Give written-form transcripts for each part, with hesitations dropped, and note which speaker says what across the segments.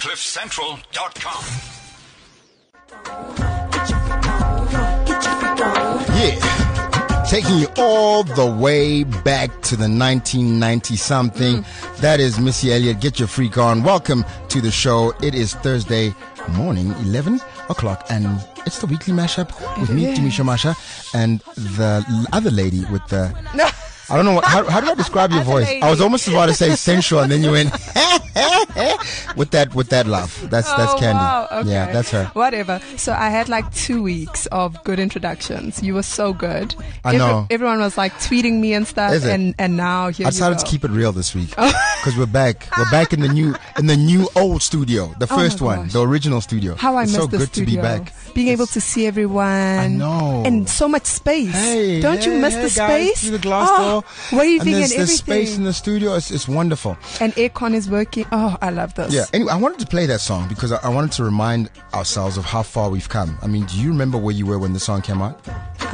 Speaker 1: CliffCentral.com.
Speaker 2: Yeah. Taking you all the way back to the 1990 something. That is Missy Elliott. Get your freak on. Welcome to the show. It is Thursday morning, 11 o'clock, and it's the weekly mashup with me, Tumisho Masha, and the other lady with the... I don't know how do I describe your voice?
Speaker 3: Lady.
Speaker 2: I was almost about to say sensual, and then you went with that laugh. That's Candy.
Speaker 3: Wow. Okay.
Speaker 2: Yeah, that's her.
Speaker 3: Whatever. So I had like 2 weeks of good introductions. You were so good.
Speaker 2: I know.
Speaker 3: Everyone was like tweeting me and stuff.
Speaker 2: Is it?
Speaker 3: And now here
Speaker 2: I
Speaker 3: you
Speaker 2: decided
Speaker 3: go.
Speaker 2: to keep it real this week because we're back. We're back in the new old studio, the
Speaker 3: Oh my
Speaker 2: first one,
Speaker 3: gosh.
Speaker 2: the original studio.
Speaker 3: How I
Speaker 2: it's
Speaker 3: missed
Speaker 2: so
Speaker 3: the
Speaker 2: good
Speaker 3: studio.
Speaker 2: to be back.
Speaker 3: Being able to see everyone. I
Speaker 2: know.
Speaker 3: And so much space.
Speaker 2: Hey,
Speaker 3: Don't you miss the
Speaker 2: guys,
Speaker 3: space?
Speaker 2: through the glass door.
Speaker 3: Waving
Speaker 2: and
Speaker 3: and
Speaker 2: there's
Speaker 3: everything.
Speaker 2: space in the studio. It's wonderful.
Speaker 3: And aircon is working. Oh, I love this.
Speaker 2: Yeah. Anyway, I wanted to play that song because I wanted to remind ourselves of how far we've come. I mean, do you remember where you were when the song came out?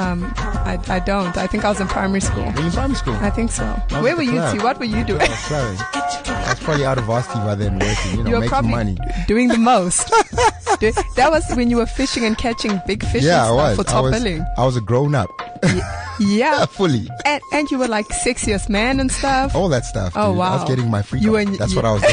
Speaker 3: I don't. I think I was in primary school.
Speaker 2: Were you in primary school?
Speaker 3: I think so.
Speaker 2: was
Speaker 3: Where
Speaker 2: at
Speaker 3: were
Speaker 2: the
Speaker 3: you
Speaker 2: club.
Speaker 3: two? What were you doing?
Speaker 2: I was probably out of varsity by then, working,
Speaker 3: You were
Speaker 2: making
Speaker 3: probably
Speaker 2: money.
Speaker 3: doing the most. That was when you were fishing and catching big fish
Speaker 2: Yeah, I
Speaker 3: and
Speaker 2: was.
Speaker 3: stuff for top billing.
Speaker 2: I was a grown up,
Speaker 3: Yeah.
Speaker 2: fully.
Speaker 3: And you were like sexiest man and stuff.
Speaker 2: All that stuff.
Speaker 3: Oh,
Speaker 2: dude. I was
Speaker 3: wow.
Speaker 2: getting my freak
Speaker 3: You
Speaker 2: on.
Speaker 3: and-
Speaker 2: That's what
Speaker 3: yeah.
Speaker 2: I was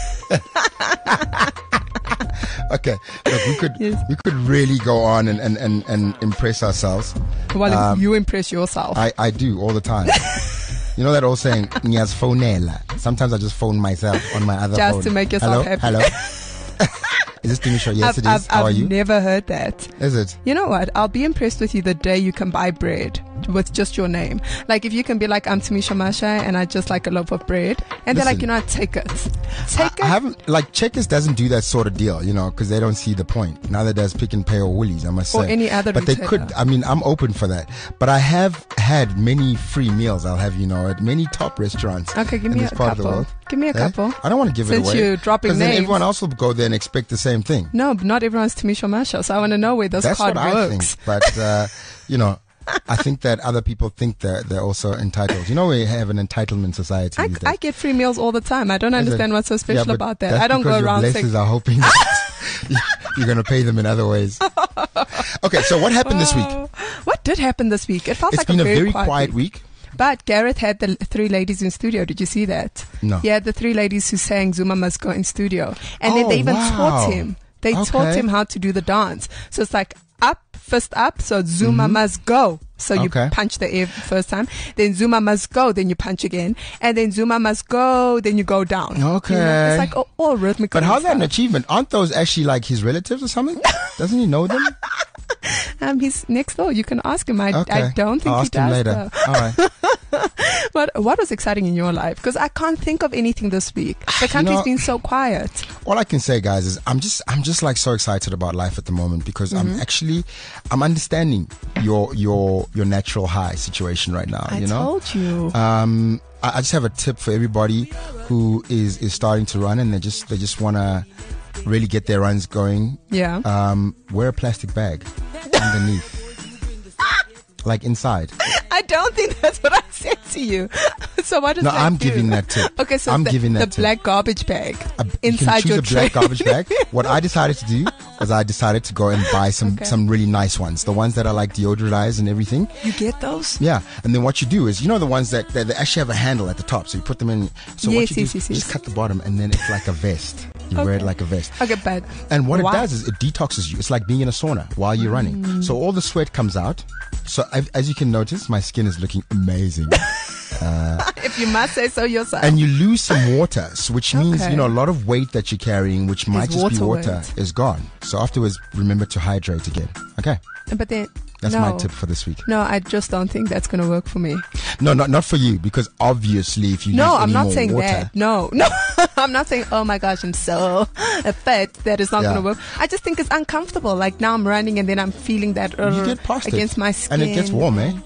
Speaker 2: doing. Okay, look, we could really go on and impress ourselves.
Speaker 3: Well, you impress yourself.
Speaker 2: I do all the time. You know that old saying, "Nyas phonela." Sometimes I just phone myself on my other phone.
Speaker 3: Just to make yourself happy.
Speaker 2: Hello. Is this Timisho? Yes, it is. How are
Speaker 3: I've
Speaker 2: you?
Speaker 3: never heard that.
Speaker 2: Is it?
Speaker 3: You know what? I'll be impressed with you the day you can buy bread with just your name. Like if you can be like, I'm Tamisha Masha and I just like a loaf of bread. And they're like,
Speaker 2: Listen.
Speaker 3: you know what? Take it. Take
Speaker 2: I
Speaker 3: it.
Speaker 2: haven't, like, Checkers doesn't do that sort of deal, because they don't see the point. Neither does Pick and Pay or Woolies, I must say.
Speaker 3: Or any other
Speaker 2: But they
Speaker 3: retailer.
Speaker 2: could, I'm open for that. But I have had many free meals, at many top restaurants.
Speaker 3: Okay, give
Speaker 2: in
Speaker 3: me
Speaker 2: this
Speaker 3: a
Speaker 2: part of the
Speaker 3: couple.
Speaker 2: world.
Speaker 3: Give me a couple.
Speaker 2: I don't want to give
Speaker 3: Since
Speaker 2: it away.
Speaker 3: you're dropping
Speaker 2: 'cause then
Speaker 3: names.
Speaker 2: everyone else will go there and expect the same thing.
Speaker 3: No, not everyone's Tamisha Masha. So I want to know where this
Speaker 2: That's
Speaker 3: card
Speaker 2: what I think.
Speaker 3: works.
Speaker 2: But, I think that other people think that they're also entitled. We have an entitlement society these days.
Speaker 3: I get free meals all the time. I don't understand what's so special
Speaker 2: but
Speaker 3: about that.
Speaker 2: that's
Speaker 3: I don't go
Speaker 2: because
Speaker 3: around
Speaker 2: your
Speaker 3: saying,
Speaker 2: blessers are hoping that you're going to pay them in other ways. Okay, so what happened this week?
Speaker 3: What did happen this week? It felt
Speaker 2: It's
Speaker 3: like
Speaker 2: been
Speaker 3: a very
Speaker 2: quiet week.
Speaker 3: But Gareth had the 3 ladies in studio. Did you see that?
Speaker 2: No.
Speaker 3: He had the 3 ladies who sang Zuma Must Go in studio. And then
Speaker 2: Oh,
Speaker 3: they even
Speaker 2: wow.
Speaker 3: taught him. They taught
Speaker 2: Okay.
Speaker 3: him how to do the dance. So it's like up, fist up. So Zuma must go. So you
Speaker 2: Okay.
Speaker 3: punch the air first time. Then Zuma must go. Then you punch again. And then Zuma must go. Then you go down.
Speaker 2: Okay.
Speaker 3: It's like all rhythmical.
Speaker 2: But how's that an
Speaker 3: stuff.
Speaker 2: achievement? Aren't those actually like his relatives or something? Doesn't he know them?
Speaker 3: He's next door. You can ask him. I
Speaker 2: Okay.
Speaker 3: don't think
Speaker 2: I'll
Speaker 3: he
Speaker 2: ask him
Speaker 3: does.
Speaker 2: later.
Speaker 3: Though.
Speaker 2: All right.
Speaker 3: What was exciting in your life? Because I can't think of anything this week. The country's been so quiet.
Speaker 2: All I can say, guys, is I'm just like so excited about life at the moment because I'm understanding your natural high situation right now.
Speaker 3: I told you.
Speaker 2: I just have a tip for everybody who is starting to run and they just want to really get their runs going.
Speaker 3: Yeah.
Speaker 2: Wear a plastic bag underneath, like inside.
Speaker 3: I don't think that's what I said to you. So what does
Speaker 2: No,
Speaker 3: that
Speaker 2: I'm
Speaker 3: do?
Speaker 2: giving that tip.
Speaker 3: Okay, so
Speaker 2: I'm
Speaker 3: the,
Speaker 2: giving that
Speaker 3: the
Speaker 2: tip.
Speaker 3: black garbage bag
Speaker 2: You
Speaker 3: inside
Speaker 2: can
Speaker 3: your
Speaker 2: choose a black
Speaker 3: tray.
Speaker 2: garbage bag. What I decided to do was I decided to go and buy some really nice ones. The ones that are like deodorized and everything.
Speaker 3: You get those?
Speaker 2: Yeah. And then what you do is, the ones that they actually have a handle at the top. So you put them in. So what
Speaker 3: Yes,
Speaker 2: you do
Speaker 3: yes,
Speaker 2: is
Speaker 3: yes,
Speaker 2: just
Speaker 3: yes.
Speaker 2: cut the bottom and then it's like a vest. You wear it like a vest.
Speaker 3: Okay, but
Speaker 2: And what
Speaker 3: why?
Speaker 2: it does is it detoxes you. It's like being in a sauna while you're running. So all the sweat comes out. So as you can notice, my skin is looking amazing.
Speaker 3: If you must say so yourself.
Speaker 2: And you lose some water, which means,
Speaker 3: Okay.
Speaker 2: a lot of weight that you're carrying, which might just be
Speaker 3: water
Speaker 2: water,
Speaker 3: weight.
Speaker 2: is gone. So afterwards, remember to hydrate again. Okay.
Speaker 3: But then
Speaker 2: That's
Speaker 3: no.
Speaker 2: my tip for this week.
Speaker 3: No, I just don't think that's going to work for me.
Speaker 2: No, not for you, because obviously if you
Speaker 3: No,
Speaker 2: use
Speaker 3: I'm
Speaker 2: any
Speaker 3: not
Speaker 2: more
Speaker 3: saying
Speaker 2: water,
Speaker 3: that. No. I'm not saying, oh my gosh, I'm so fat that it's not
Speaker 2: Yeah.
Speaker 3: going to work. I just think it's uncomfortable. Like now I'm running and then I'm feeling that
Speaker 2: you get past
Speaker 3: against
Speaker 2: it.
Speaker 3: my skin.
Speaker 2: And it gets warm, eh?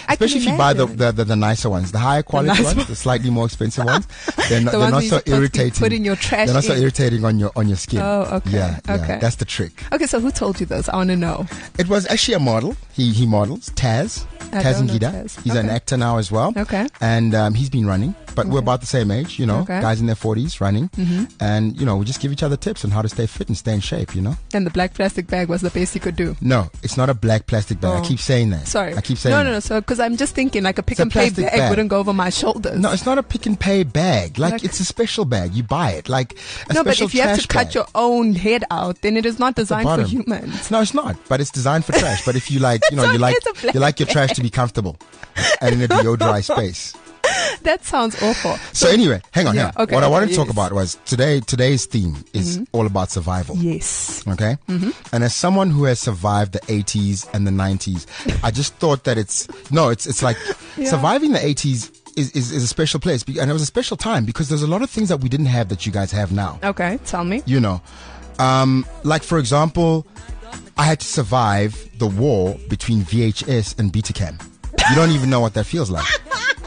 Speaker 2: Especially if you buy
Speaker 3: imagine.
Speaker 2: the nicer ones, the higher quality
Speaker 3: nice
Speaker 2: ones,
Speaker 3: ones.
Speaker 2: the slightly more expensive ones. They're not,
Speaker 3: The
Speaker 2: they're
Speaker 3: ones
Speaker 2: not
Speaker 3: you're
Speaker 2: so
Speaker 3: supposed to be
Speaker 2: irritating.
Speaker 3: putting your trash
Speaker 2: They're not so
Speaker 3: in.
Speaker 2: irritating on your skin.
Speaker 3: Oh, okay.
Speaker 2: Yeah,
Speaker 3: Okay.
Speaker 2: that's the trick.
Speaker 3: Okay, so who told you this? I want to know.
Speaker 2: It was actually a model. He models Taz.
Speaker 3: I
Speaker 2: Taz
Speaker 3: don't know
Speaker 2: Ngida.
Speaker 3: Taz.
Speaker 2: He's an
Speaker 3: Okay.
Speaker 2: actor now as well.
Speaker 3: Okay.
Speaker 2: And he's been running, but we're about the same age, you know,
Speaker 3: Okay.
Speaker 2: guys in their 40s running. And, you know, we just give each other tips on how to stay fit and stay in shape, you know?
Speaker 3: And the black plastic bag was the best you could do.
Speaker 2: No, it's not a black plastic bag.
Speaker 3: Oh.
Speaker 2: I keep saying that.
Speaker 3: Sorry.
Speaker 2: I keep saying
Speaker 3: No.
Speaker 2: that.
Speaker 3: So, because I'm just thinking like a pick
Speaker 2: It's a
Speaker 3: and pay
Speaker 2: plastic
Speaker 3: bag,
Speaker 2: bag.
Speaker 3: wouldn't go over my shoulders.
Speaker 2: No, it's not a pick and pay bag. Like,
Speaker 3: Like-
Speaker 2: it's a special bag. You buy it. Like a
Speaker 3: No, but
Speaker 2: special
Speaker 3: if you have to
Speaker 2: trash
Speaker 3: cut
Speaker 2: bag.
Speaker 3: your own head out, then it is not designed for
Speaker 2: bottom.
Speaker 3: humans.
Speaker 2: No, it's not. But it's designed for trash. But if you like, you know,
Speaker 3: So
Speaker 2: you like
Speaker 3: it's a black
Speaker 2: you like your trash to be comfortable and in a deodorant space.
Speaker 3: That sounds awful.
Speaker 2: So anyway, hang on.
Speaker 3: Yeah, okay,
Speaker 2: what I wanted
Speaker 3: okay,
Speaker 2: to talk
Speaker 3: yes.
Speaker 2: about was today's theme is all about survival.
Speaker 3: Yes.
Speaker 2: Okay. And as someone who has survived the 80s and the 90s, I just thought that it's like
Speaker 3: Yeah.
Speaker 2: surviving the 80s is a special place. And it was a special time because there's a lot of things that we didn't have that you guys have now.
Speaker 3: Okay, tell me.
Speaker 2: You know, like for example, I had to survive the war between VHS and Betacam. You don't even know what that feels like.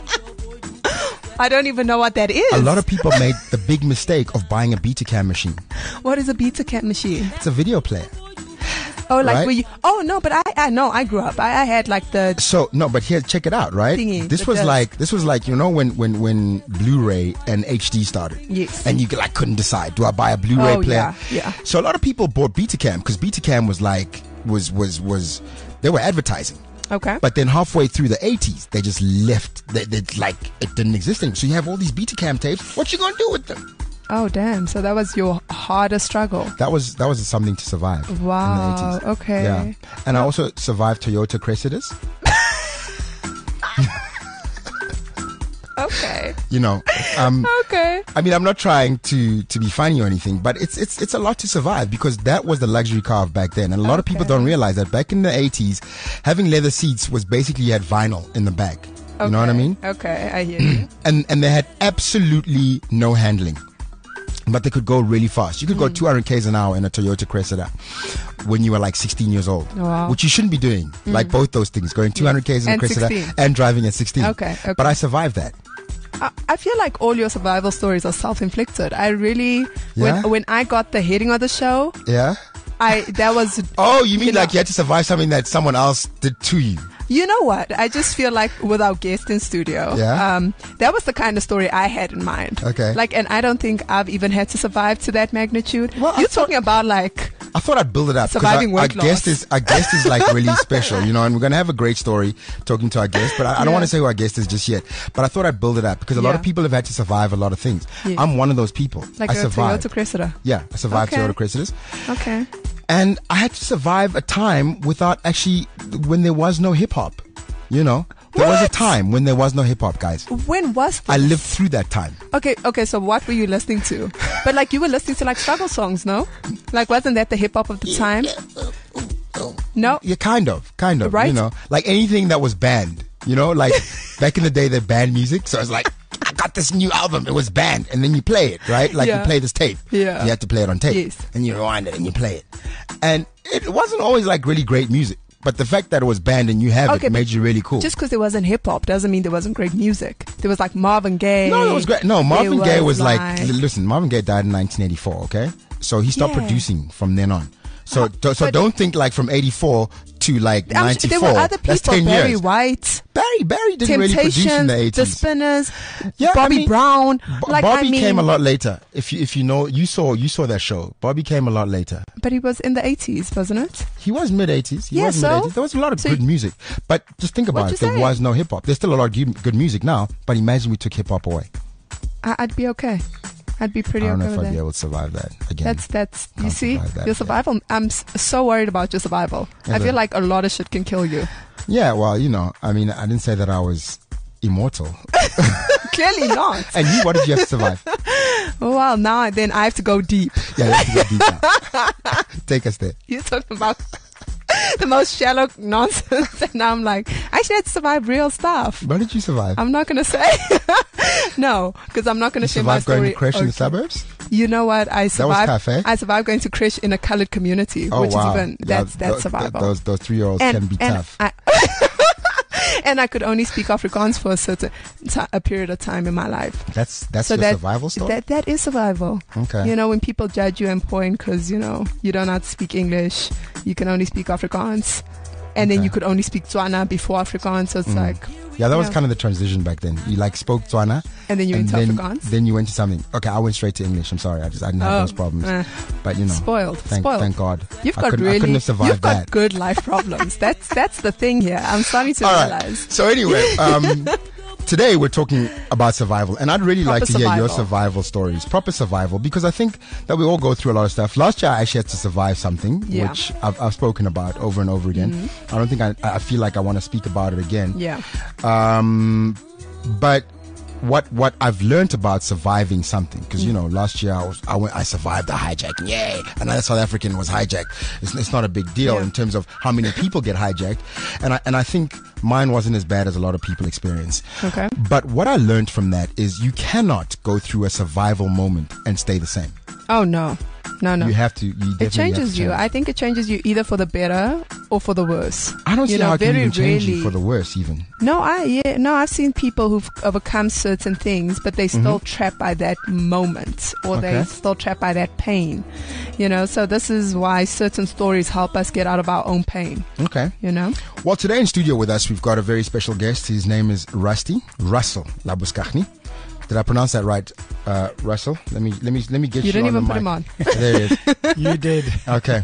Speaker 3: I don't even know what that is.
Speaker 2: A lot of people made the big mistake of buying a Betacam machine.
Speaker 3: What is a Betacam machine?
Speaker 2: It's a video player.
Speaker 3: Oh, like
Speaker 2: Right?
Speaker 3: were you? Oh no, but I know. I grew up. I had like the.
Speaker 2: So no, but here, check it out, right?
Speaker 3: Thingy,
Speaker 2: This
Speaker 3: the
Speaker 2: was
Speaker 3: disc.
Speaker 2: like you know when Blu-ray and HD started.
Speaker 3: Yes.
Speaker 2: And you like couldn't decide, do I buy a Blu-ray
Speaker 3: Oh,
Speaker 2: player?
Speaker 3: yeah.
Speaker 2: So a lot of people bought Betacam because Betacam was like was they were advertising.
Speaker 3: Okay.
Speaker 2: But then halfway through the 80s, they just left. They like it didn't exist anymore. So you have all these Betacam tapes. What you gonna do with them?
Speaker 3: Oh damn! So that was your hardest struggle.
Speaker 2: That was something to survive.
Speaker 3: Wow,
Speaker 2: In the 80s.
Speaker 3: okay.
Speaker 2: Yeah. And I also survived Toyota Cressidas.
Speaker 3: Okay.
Speaker 2: You know,
Speaker 3: Okay.
Speaker 2: I mean, I'm not trying to be funny or anything, but it's a lot to survive because that was the luxury car of back then, and a lot of people
Speaker 3: Okay.
Speaker 2: don't realize that back in the 80s, having leather seats was basically you had vinyl in the back. You know what I mean?
Speaker 3: Okay, I hear you.
Speaker 2: And they had absolutely no handling, but they could go really fast. You could go 200 k's an hour in a Toyota Cressida when you were like 16 years old,
Speaker 3: Wow.
Speaker 2: which you shouldn't be doing. Like both those things, going 200 k's in a
Speaker 3: And
Speaker 2: Cressida
Speaker 3: 16.
Speaker 2: and driving at 16.
Speaker 3: Okay.
Speaker 2: But I survived that.
Speaker 3: I feel like all your survival stories are self-inflicted. I really,
Speaker 2: Yeah?
Speaker 3: when I got the heading of the show,
Speaker 2: Yeah.
Speaker 3: that was.
Speaker 2: Oh, you mean
Speaker 3: know-
Speaker 2: like you had to survive something that someone else did to you?
Speaker 3: You know what? I just feel like with our guest in studio,
Speaker 2: Yeah?
Speaker 3: that was the kind of story I had in mind.
Speaker 2: Okay.
Speaker 3: Like, and I don't think I've even had to survive to that magnitude.
Speaker 2: Well, I
Speaker 3: You're
Speaker 2: thought-
Speaker 3: talking about like,
Speaker 2: I thought I'd build it up. 'cause
Speaker 3: Surviving
Speaker 2: our
Speaker 3: weight
Speaker 2: guest
Speaker 3: loss.
Speaker 2: our guest is like really special, you know, and we're going to have a great story talking to our guest, but I don't
Speaker 3: Yeah.
Speaker 2: want to say who our guest is just yet. But I thought I'd build it up because a lot of
Speaker 3: Yeah.
Speaker 2: people have had to survive a lot of things.
Speaker 3: Yeah.
Speaker 2: I'm one of those people.
Speaker 3: like
Speaker 2: I
Speaker 3: a
Speaker 2: survived.
Speaker 3: Toyota Cressida.
Speaker 2: Yeah, I survived
Speaker 3: Okay.
Speaker 2: Toyota Cressidas.
Speaker 3: Okay.
Speaker 2: And I had to survive a time without actually, when there was no hip hop, you know? There was a
Speaker 3: What?
Speaker 2: time when there was no hip hop, guys.
Speaker 3: When was this?
Speaker 2: I lived through that time.
Speaker 3: Okay, so what were you listening to? But like you were listening to like struggle songs, no? Like wasn't that the hip hop of the time? No?
Speaker 2: Yeah, kind of,
Speaker 3: Right.
Speaker 2: you know, like anything that was banned, you know, like back in the day they banned music. So I was like, I got this new album. It was banned. And then you play it, right? Like
Speaker 3: Yeah.
Speaker 2: you play this tape.
Speaker 3: Yeah.
Speaker 2: You had to play it on tape.
Speaker 3: Yes.
Speaker 2: And you rewind it and you play it. And it wasn't always like really great music. But the fact that it was banned and you have
Speaker 3: Okay,
Speaker 2: it
Speaker 3: but
Speaker 2: made you really cool.
Speaker 3: Just because there wasn't hip hop doesn't mean there wasn't great music. There was like Marvin Gaye.
Speaker 2: No, it was great. No, Marvin
Speaker 3: There
Speaker 2: Gaye was like, listen, Marvin Gaye died in 1984, okay? So he stopped
Speaker 3: Yeah.
Speaker 2: producing from then on. So
Speaker 3: but-
Speaker 2: don't think like from 84 to like
Speaker 3: I'm
Speaker 2: 94.
Speaker 3: there were other
Speaker 2: That's
Speaker 3: people,
Speaker 2: 10
Speaker 3: Barry
Speaker 2: years.
Speaker 3: White,
Speaker 2: Barry didn't really produce in the 80s.
Speaker 3: The Spinners,
Speaker 2: Yeah, I
Speaker 3: Bobby
Speaker 2: mean,
Speaker 3: Brown.
Speaker 2: Bobby came a lot later. If you know, you saw that show. Bobby came a lot later.
Speaker 3: But he was in the 80s, wasn't it?
Speaker 2: He was mid 80s.
Speaker 3: Yeah, so?
Speaker 2: Mid 80s. There was a lot of
Speaker 3: So
Speaker 2: good music. But just think about
Speaker 3: What'd
Speaker 2: it.
Speaker 3: you
Speaker 2: There
Speaker 3: say?
Speaker 2: was no hip hop. There's still a lot of good music now. But imagine we took hip hop away.
Speaker 3: I'd be okay. I'd be pretty
Speaker 2: I don't know
Speaker 3: okay
Speaker 2: if
Speaker 3: with
Speaker 2: I'd be
Speaker 3: that.
Speaker 2: able to survive that again.
Speaker 3: That's you
Speaker 2: Can't
Speaker 3: see
Speaker 2: survive that,
Speaker 3: your survival. I'm so worried about your survival. I feel like a lot of shit can kill you.
Speaker 2: Yeah, well, you know, I mean, I didn't say that I was immortal.
Speaker 3: Clearly not.
Speaker 2: And you, what did you have to survive?
Speaker 3: Well, now I have to go deep.
Speaker 2: Yeah, you have to get deep now. Take us there.
Speaker 3: You're talking about the most shallow nonsense, and I'm like, I actually had to survive real stuff.
Speaker 2: What did you survive?
Speaker 3: I'm not gonna say no, because I'm not gonna
Speaker 2: You
Speaker 3: share my
Speaker 2: survived going
Speaker 3: story.
Speaker 2: to crash in the
Speaker 3: Okay.
Speaker 2: suburbs?
Speaker 3: You know what? I survived.
Speaker 2: cafe?
Speaker 3: I survived going to crash in a colored community,
Speaker 2: Oh,
Speaker 3: which
Speaker 2: wow.
Speaker 3: is even
Speaker 2: Yeah,
Speaker 3: that's survival.
Speaker 2: Those 3-year-olds can be tough.
Speaker 3: And I could only speak Afrikaans for a period of time in my life.
Speaker 2: That's your survival story?
Speaker 3: That is survival.
Speaker 2: Okay.
Speaker 3: You know, when people judge you and point because, you know, you don't know how to speak English, you can only speak Afrikaans. And then you could only speak Tswana before Afrikaans. So it's like...
Speaker 2: Yeah, that was kind of the transition back then. You like spoke Tswana.
Speaker 3: And then you went to Afrikaans?
Speaker 2: Then you went to something. Okay, I went straight to English. I'm sorry. I didn't have those problems. But, you know.
Speaker 3: Spoiled.
Speaker 2: Thank God.
Speaker 3: I couldn't have survived
Speaker 2: you've got
Speaker 3: that. Good life problems. That's the thing here. I'm starting to realize.
Speaker 2: So anyway, today we're talking about survival, and I'd really like to hear your survival stories, proper survival, because I think that we all go through a lot of stuff. Last year I actually had to survive something, which I've spoken about over and over again. I don't think I feel like I want to speak about it again.
Speaker 3: Yeah.
Speaker 2: But what I've learned about surviving something, because you know, last year I survived a hijacking, yay! Another South African was hijacked. It's not a big deal in terms of how many people get hijacked, and I think mine wasn't as bad as a lot of people experience.
Speaker 3: Okay.
Speaker 2: But what I learned from that is you cannot go through a survival moment and stay the same.
Speaker 3: Oh no. You
Speaker 2: have to.
Speaker 3: It changes you. I think it changes you either for the better or for the worse.
Speaker 2: I don't see how it can even change you for the worse, even.
Speaker 3: No, I've seen people who've overcome certain things, but they're still trapped by that moment, or they're still trapped by that pain. You know, so this is why certain stories help us get out of our own pain.
Speaker 2: Okay.
Speaker 3: You know.
Speaker 2: Well, today in studio with us, we've got a very special guest. His name is Russell Labuschagne. Did I pronounce that right, Russell? Let me get you.
Speaker 3: You didn't
Speaker 2: even
Speaker 3: put him on.
Speaker 2: There it is.
Speaker 1: You did.
Speaker 2: Okay.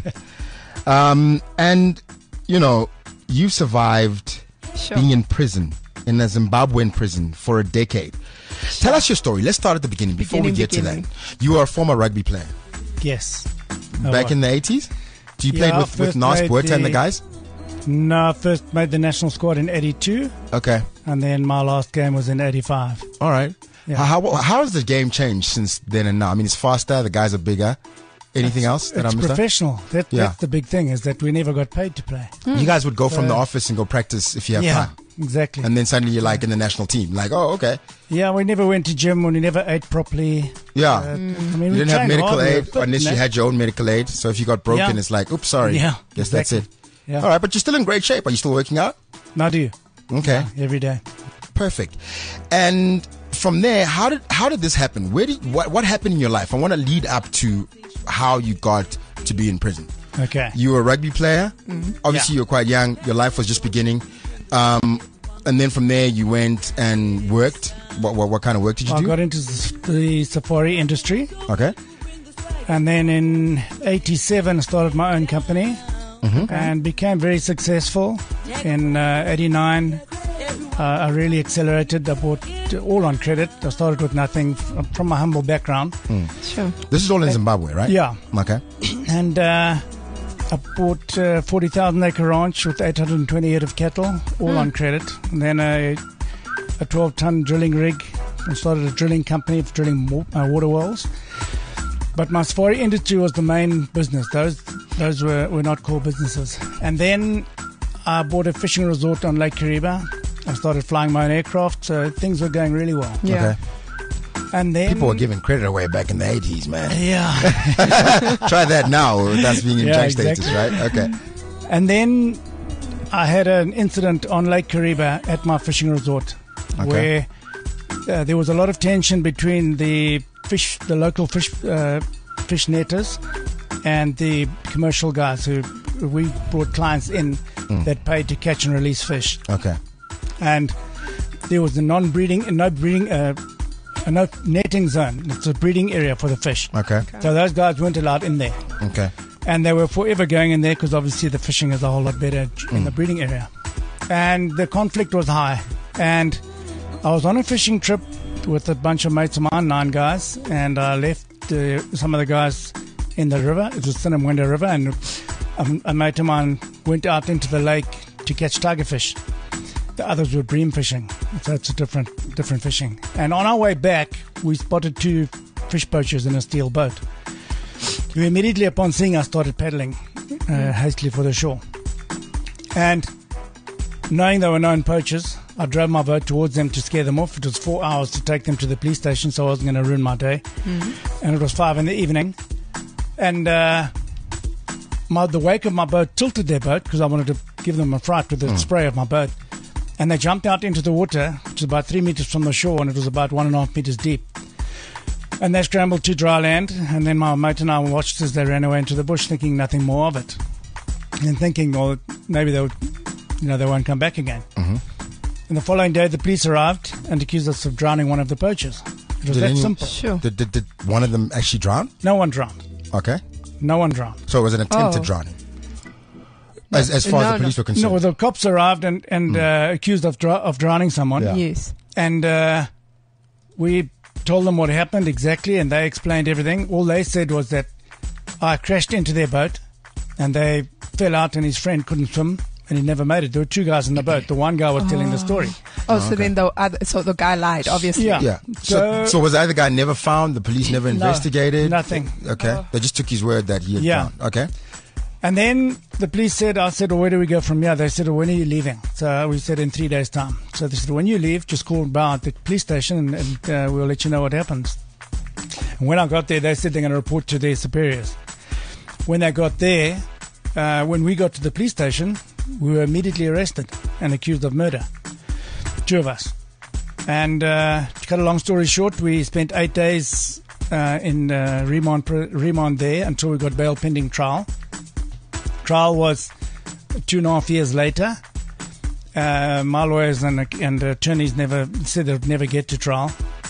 Speaker 2: And you know, you survived being in prison, in a Zimbabwean prison for a decade. Tell us your story. Let's start at the beginning before we get to that. You are a former rugby player.
Speaker 1: Yes.
Speaker 2: Back in the 80s? Do you play with Nas Buerta and the guys?
Speaker 1: No, I first made the national squad in 82.
Speaker 2: Okay.
Speaker 1: And then my last game was in 85.
Speaker 2: All right.
Speaker 1: Yeah.
Speaker 2: How has the game changed since then and now? I mean, it's faster, the guys are bigger. Anything else that I missed?
Speaker 1: It's professional. That's the big thing, is that we never got paid to play.
Speaker 2: You guys would go from the office and go practice if you have time.
Speaker 1: Exactly.
Speaker 2: And then suddenly you're like in the national team. Like, oh, okay.
Speaker 1: Yeah, we never went to gym, we never ate properly.
Speaker 2: Yeah.
Speaker 1: I mean,
Speaker 2: you didn't have medical aid unless you had your own medical aid. So if you got broken, it's like, oops, sorry.
Speaker 1: Yeah.
Speaker 2: Guess that's it.
Speaker 1: Yeah.
Speaker 2: All right, but you're still in great shape. Are you still working out?
Speaker 1: I do.
Speaker 2: Okay.
Speaker 1: Yeah, every day.
Speaker 2: Perfect. And from there, how did this happen? What happened in your life? I want to lead up to how you got to be in prison.
Speaker 1: Okay.
Speaker 2: You were a rugby player. Obviously, you were quite young. Your life was just beginning. And then from there, you went and worked. What kind of work did you do?
Speaker 1: I got into the safari industry.
Speaker 2: Okay.
Speaker 1: And then in 87, I started my own company and became very successful. In 89, I really accelerated. I bought all on credit. I started with nothing from a humble background.
Speaker 3: Sure.
Speaker 2: This is all in Zimbabwe, right?
Speaker 1: Yeah.
Speaker 2: Okay.
Speaker 1: And I bought a 40,000 acre ranch with 820 head of cattle, all on credit. And then a 12-ton drilling rig. I started a drilling company for drilling water wells. But my safari industry was the main business. Those were not core businesses. And then I bought a fishing resort on Lake Kariba. I started flying my own aircraft, so things were going really well.
Speaker 3: Yeah.
Speaker 2: Okay.
Speaker 1: And then
Speaker 2: people were giving credit away back in the 80s, man.
Speaker 1: Yeah.
Speaker 2: Try that now with us being in junk status, right? Okay.
Speaker 1: And then I had an incident on Lake Kariba at my fishing resort where there was a lot of tension between the local fish netters and the commercial guys who we brought clients in that paid to catch and release fish.
Speaker 2: Okay.
Speaker 1: And there was a no netting zone. It's a breeding area for the fish.
Speaker 2: Okay.
Speaker 1: So those guys weren't allowed in there.
Speaker 2: Okay.
Speaker 1: And they were forever going in there because obviously the fishing is a whole lot better in the breeding area. And the conflict was high. And I was on a fishing trip with a bunch of mates of mine, 9 guys, and I left some of the guys in the river. It was Sinamwenda River, and a mate of mine went out into the lake to catch tiger fish. The others were bream fishing, so it's a different fishing. And on our way back, we spotted 2 fish poachers in a steel boat, who immediately upon seeing us started paddling hastily for the shore. And knowing they were known poachers, I drove my boat towards them to scare them off. It was 4 hours to take them to the police station, so I wasn't going to ruin my day. And it was 5 in the evening. And the wake of my boat tilted their boat because I wanted to give them a fright with the spray of my boat. And they jumped out into the water, which was about 3 meters from the shore, and it was about 1.5 meters deep. And they scrambled to dry land, and then my mate and I watched as they ran away into the bush, thinking nothing more of it. And thinking, well, maybe they won't come back again.
Speaker 2: Mm-hmm.
Speaker 1: And the following day, the police arrived and accused us of drowning one of the poachers. It was that simple.
Speaker 3: Sure.
Speaker 2: Did one of them actually drown?
Speaker 1: No one drowned.
Speaker 2: Okay.
Speaker 1: No one drowned.
Speaker 2: So it was an attempted drowning. As far as the police were concerned.
Speaker 1: No, the cops arrived and accused of drowning someone.
Speaker 2: Yeah.
Speaker 3: Yes.
Speaker 1: And we told them what happened exactly, and they explained everything. All they said was that I crashed into their boat, and they fell out, and his friend couldn't swim, and he never made it. There were two guys in the boat. The one guy was telling the story.
Speaker 3: So then the guy lied, obviously.
Speaker 1: Yeah.
Speaker 2: Yeah. So was the other guy never found? The police never investigated?
Speaker 1: Nothing.
Speaker 2: Okay. They just took his word that he had drowned. Okay.
Speaker 1: And then the police said, I said, well, where do we go from here? They said, well, when are you leaving? So we said, in 3 days' time. So they said, when you leave, just call Bow at the police station and we'll let you know what happens. And when I got there, they said they're going to report to their superiors. When they got there, when we got to the police station, we were immediately arrested and accused of murder. 2 of us. And to cut a long story short, we spent 8 days in remand there until we got bail pending trial. Trial was 2.5 years later. My lawyers and attorneys never said they'd never get to trial.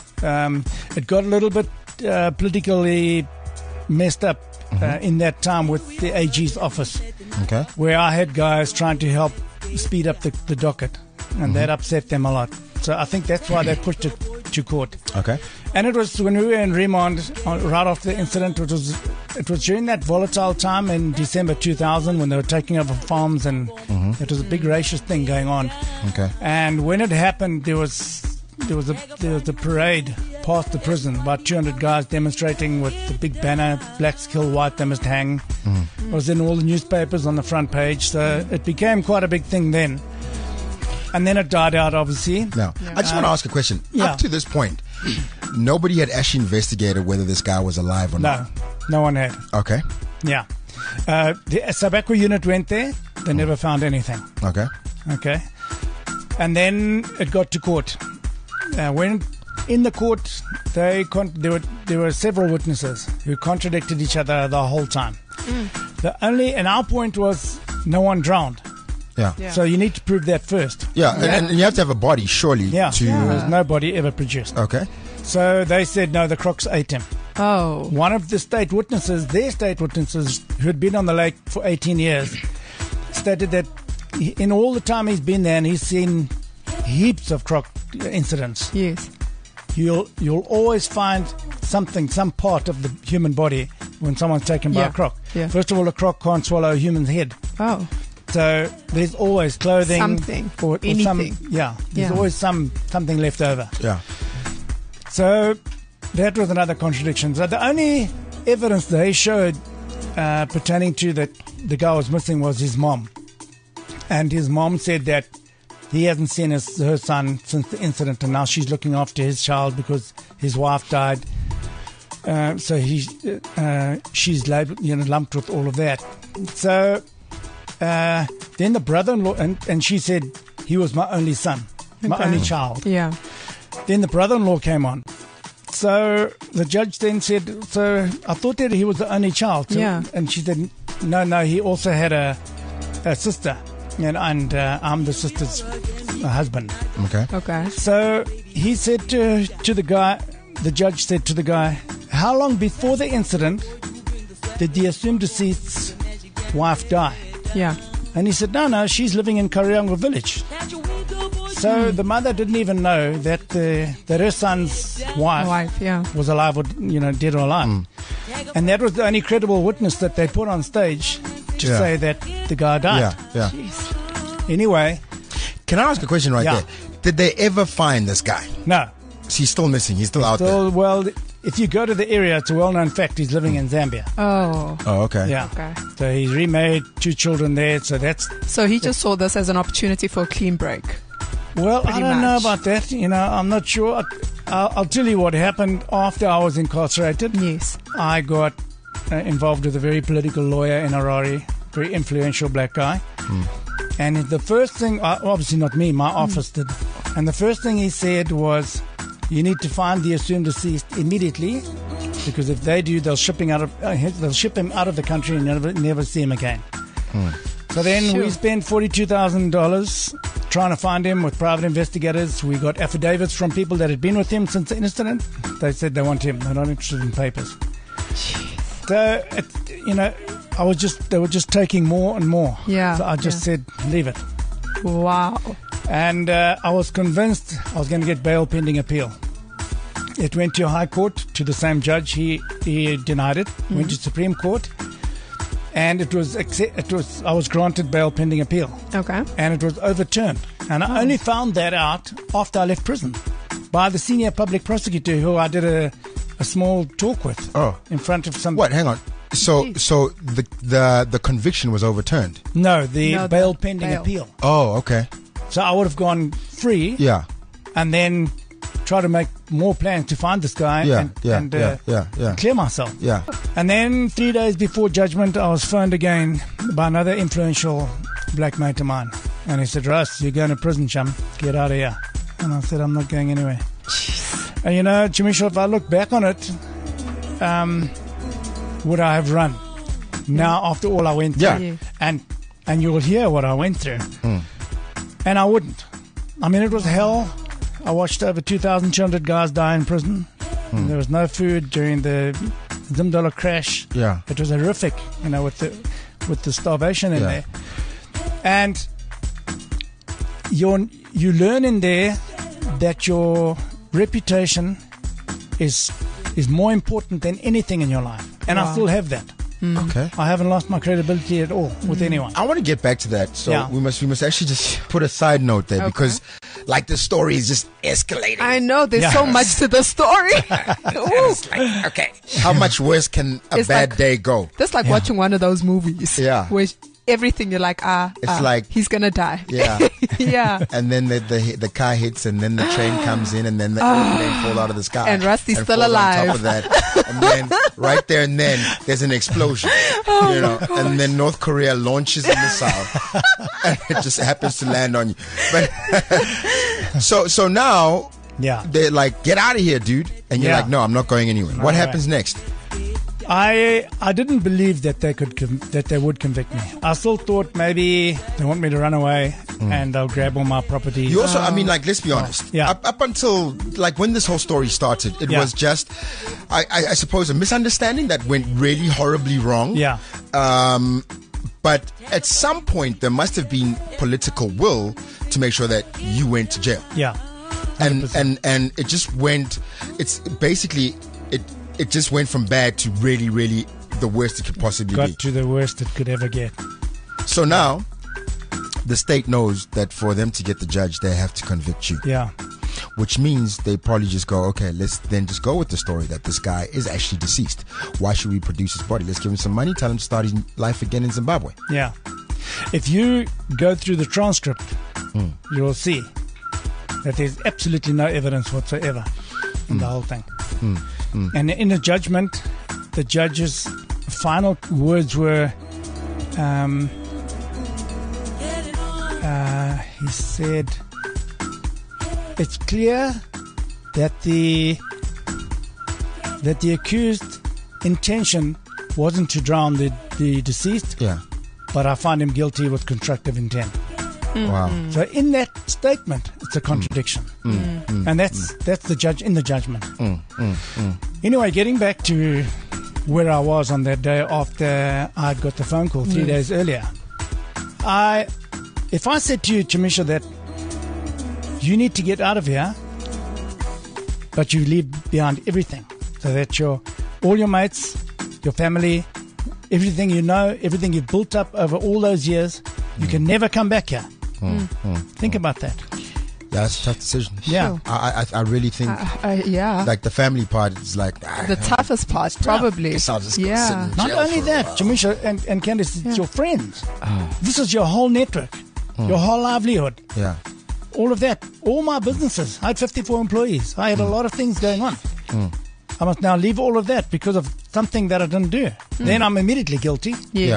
Speaker 1: It got a little bit politically messed up in that time with the AG's office, where I had guys trying to help speed up the docket, and that upset them a lot. So I think that's why they pushed it to court.
Speaker 2: Okay.
Speaker 1: And it was when we were in remand right after the incident. It was during that volatile time in December 2000 when they were taking over farms, and it was a big racist thing going on.
Speaker 2: Okay.
Speaker 1: And when it happened, there was a parade past the prison, about 200 guys demonstrating with the big banner, blacks kill white, they must hang. It was in all the newspapers on the front page, so it became quite a big thing then. And then it died out, obviously.
Speaker 2: Now, I just want to ask a question. Up to this point, nobody had actually investigated whether this guy was alive or not.
Speaker 1: No one had.
Speaker 2: Okay.
Speaker 1: Yeah. The Sabakwa unit went there. They never found anything. Okay. And then it got to court. When in the court, there were several witnesses who contradicted each other the whole time. And our point was no one drowned.
Speaker 2: Yeah.
Speaker 1: So you need to prove that first.
Speaker 2: Yeah, and you have to have a body, surely.
Speaker 1: Yeah. There's no body ever produced.
Speaker 2: Okay.
Speaker 1: So they said, no, the crocs ate him.
Speaker 3: Oh.
Speaker 1: One of their state witnesses, who had been on the lake for 18 years, stated that in all the time he's been there and he's seen heaps of croc incidents.
Speaker 3: Yes.
Speaker 1: You'll always find something, some part of the human body when someone's taken by a croc.
Speaker 3: Yeah.
Speaker 1: First of all, a croc can't swallow a human's head.
Speaker 3: Oh.
Speaker 1: So there's always clothing.
Speaker 3: Something.
Speaker 1: Or
Speaker 3: anything.
Speaker 1: There's always something left over.
Speaker 2: Yeah.
Speaker 1: So that was another contradiction. So the only evidence they showed pertaining to that the guy was missing was his mom. And his mom said that he hasn't seen her son since the incident, and now she's looking after his child because his wife died. So she's lumped with all of that. So then the brother-in-law, and she said he was my only son, my only child.
Speaker 3: Yeah.
Speaker 1: Then the brother-in-law came on. So the judge then said, so I thought that he was the only child. So, and she said, no, he also had a sister. And I'm the sister's husband.
Speaker 2: Okay.
Speaker 1: So he said to the guy, the judge said to the guy, how long before the incident did the assumed deceased's wife die?
Speaker 3: Yeah.
Speaker 1: And he said, no, she's living in Karianga village. So the mother didn't even know that her son's wife was alive or dead or alive. And that was the only credible witness that they put on stage to say that the guy died.
Speaker 2: Yeah.
Speaker 1: Anyway.
Speaker 2: Can I ask a question there? Did they ever find this guy?
Speaker 1: No.
Speaker 2: He's still missing. He's still out there.
Speaker 1: Well, if you go to the area, it's a well-known fact he's living in Zambia.
Speaker 3: Oh.
Speaker 2: Oh, okay.
Speaker 1: Yeah.
Speaker 3: Okay.
Speaker 1: So he's remarried, 2 children there. So
Speaker 3: he just saw this as an opportunity for a clean break.
Speaker 1: Well, I don't know about that. I'm not sure. I'll tell you what happened after I was incarcerated.
Speaker 3: Yes.
Speaker 1: I got involved with a very political lawyer in Harare, very influential black guy. And the first thing, obviously not me, my office did. And the first thing he said was, you need to find the assumed deceased immediately, because if they do, they'll ship him out of the country and never see him again. So then we spent $42,000 trying to find him with private investigators. We got affidavits from people that had been with him since the incident. They said they want him. They're not interested in papers. So, they were just taking more and more.
Speaker 3: Yeah.
Speaker 1: So I just said, leave it.
Speaker 3: Wow.
Speaker 1: And I was convinced I was going to get bail pending appeal. It went to High Court, to the same judge. He denied it. Went to Supreme Court. And I was granted bail pending appeal.
Speaker 3: Okay.
Speaker 1: And it was overturned. And I only found that out after I left prison by the senior public prosecutor, who I did a small talk with in front of some...
Speaker 2: What? Hang on. So the conviction was overturned?
Speaker 1: No, the bail pending appeal.
Speaker 2: Oh, okay.
Speaker 1: So I would have gone free.
Speaker 2: Yeah.
Speaker 1: And then try to make more plans to find this guy and clear myself.
Speaker 2: Yeah.
Speaker 1: And then 3 days before judgment, I was phoned again by another influential black mate of mine. And he said, Russ, you're going to prison, chum. Get out of here. And I said, I'm not going anywhere. And Chamisha, if I look back on it, would I have run now after all I went through?
Speaker 2: Yeah.
Speaker 1: And you'll hear what I went through. And I wouldn't. I mean, it was hell. I watched over 2,200 guys die in prison. There was no food during the Zimdala crash.
Speaker 2: Yeah.
Speaker 1: It was horrific, with the starvation in there. And you learn in there that your reputation is more important than anything in your life. And I still have that.
Speaker 2: Okay.
Speaker 1: I haven't lost my credibility at all with anyone.
Speaker 2: I want to get back to that. So we must actually just put a side note there because the story is just escalating.
Speaker 3: I know there's so much to the story.
Speaker 2: It's like, okay, how much worse can a bad day go?
Speaker 3: That's like watching one of those movies.
Speaker 2: Yeah.
Speaker 3: Where everything you're like,
Speaker 2: it's like
Speaker 3: he's gonna die.
Speaker 2: Yeah.
Speaker 3: Yeah.
Speaker 2: And then the car hits, and then the train comes in, and then the airplane falls out of the sky.
Speaker 3: And Rusty's still
Speaker 2: falls
Speaker 3: alive.
Speaker 2: on top of that. And then right there and then there's an explosion. And then North Korea launches a missile, and it just happens to land on you. But so now they're like, get out of here, dude. And you're like, no, I'm not going anywhere. What happens next?
Speaker 1: I didn't believe that they would convict me. I still thought maybe they want me to run away and they'll grab all my property.
Speaker 2: You also, let's be honest.
Speaker 1: Yeah.
Speaker 2: Up until when this whole story started, it was just, I suppose, a misunderstanding that went really horribly wrong.
Speaker 1: Yeah.
Speaker 2: But at some point, there must have been political will to make sure that you went to jail.
Speaker 1: Yeah.
Speaker 2: 100%. And it just went. It's basically it just went from bad to really, really the worst it could possibly be.
Speaker 1: Got to the worst it could ever get.
Speaker 2: So now, the state knows that for them to get the judge, they have to convict you.
Speaker 1: Yeah.
Speaker 2: Which means they probably just go, okay, let's then just go with the story that this guy is actually deceased. Why should we produce his body? Let's give him some money, tell him to start his life again in Zimbabwe.
Speaker 1: Yeah. If you go through the transcript, you'll see that there's absolutely no evidence whatsoever in the whole thing. And in the judgment, the judge's final words were, he said, it's clear that the accused intention wasn't to drown the deceased, but I find him guilty with constructive intent.
Speaker 2: Wow.
Speaker 1: So in that statement, it's a contradiction. And that's the judge in the judgment. Anyway, getting back to where I was on that day after I got the phone call 3 days earlier. If I said to you, Chamisha, that you need to get out of here, but you leave behind everything, so that all your mates, your family, everything you know, everything you've built up over all those years, you can never come back here. Think about that.
Speaker 2: Yeah, that's a tough decision.
Speaker 1: Yeah.
Speaker 2: I really think like the family part is like
Speaker 3: the toughest part, probably.
Speaker 2: I'll just go sit in
Speaker 1: Not
Speaker 2: jail
Speaker 1: only
Speaker 2: for a
Speaker 1: that,
Speaker 2: while.
Speaker 1: Chamisha and Candice, it's your friends. This is your whole network, your whole livelihood.
Speaker 2: Yeah.
Speaker 1: All of that, all my businesses. I had 54 employees. I had a lot of things going on. I must now leave all of that because of something that I didn't do. Then I'm immediately guilty.
Speaker 3: Yes.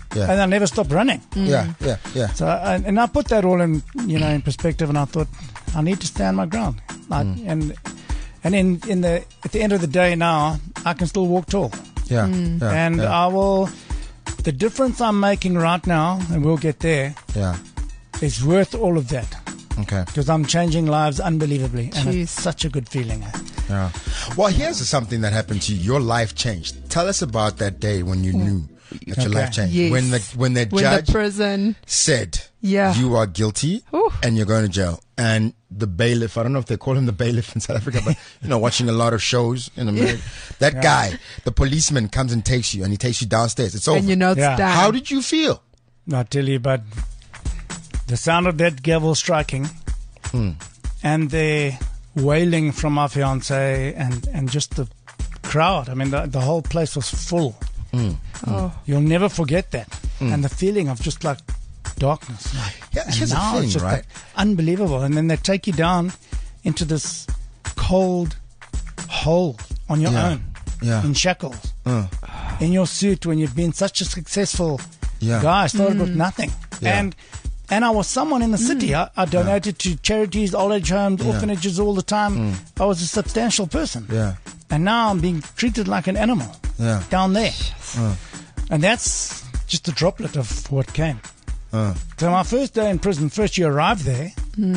Speaker 2: Yeah.
Speaker 1: And I never stopped running.
Speaker 2: Yeah.
Speaker 1: So, and I put that all in, in perspective, and I thought, I need to stand my ground. And at the end of the day now, I can still walk tall. And I will, the difference I'm making right now, and we'll get there, is worth all of that.
Speaker 2: Okay.
Speaker 1: Because I'm changing lives unbelievably. And it's such a good feeling.
Speaker 2: Yeah. Well, here's something that happened to you. Your life changed. Tell us about that day when you knew that your life changed.
Speaker 3: Yes.
Speaker 2: When the judge
Speaker 3: the prison
Speaker 2: said you are guilty and you're going to jail. And the bailiff, I don't know if they call him the bailiff in South Africa, but watching a lot of shows in America. That guy, the policeman, comes and takes you, and he takes you downstairs. It's over.
Speaker 3: And it's done.
Speaker 2: How did you feel?
Speaker 1: I tell you, but the sound of that gavel striking and the wailing from my fiance and just the crowd. I mean, the whole place was full. You'll never forget that. And the feeling of just like darkness.
Speaker 2: Here's the thing,
Speaker 1: it's just
Speaker 2: right?
Speaker 1: Unbelievable. And then they take you down into this cold hole on your own in shackles. In your suit when you've been such a successful guy. I started with nothing. And I was someone in the city. I donated to charities, old age homes, orphanages all the time. I was a substantial person. And now I'm being treated like an animal down there. And that's just a droplet of what came. So my first day in prison, first you arrive there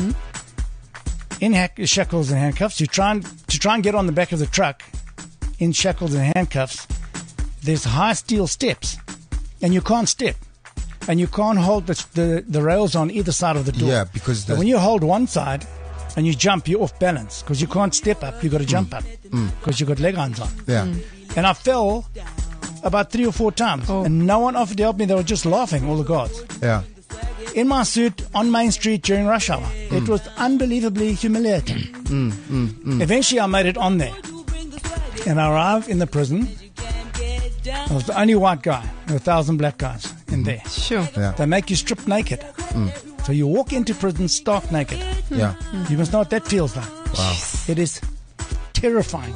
Speaker 1: in shackles and handcuffs. You try and get on the back of the truck in shackles and handcuffs. There's high steel steps, and you can't step. And you can't hold the rails on either side of the door.
Speaker 2: Yeah, because
Speaker 1: when you hold one side and you jump, you're off balance because you can't step up. You've got to jump up because you've got leg irons on. And I fell about 3 or 4 times, and no one offered to help me. They were just laughing, all the guards. In my suit on Main Street during rush hour. It was unbelievably humiliating. Eventually, I made it on there, and I arrived in the prison. I was the only white guy. There were 1,000 black guys in there.
Speaker 3: Sure.
Speaker 1: They make you strip naked. So you walk into prison stark naked. You must know what that feels like.
Speaker 2: Wow.
Speaker 1: It is terrifying.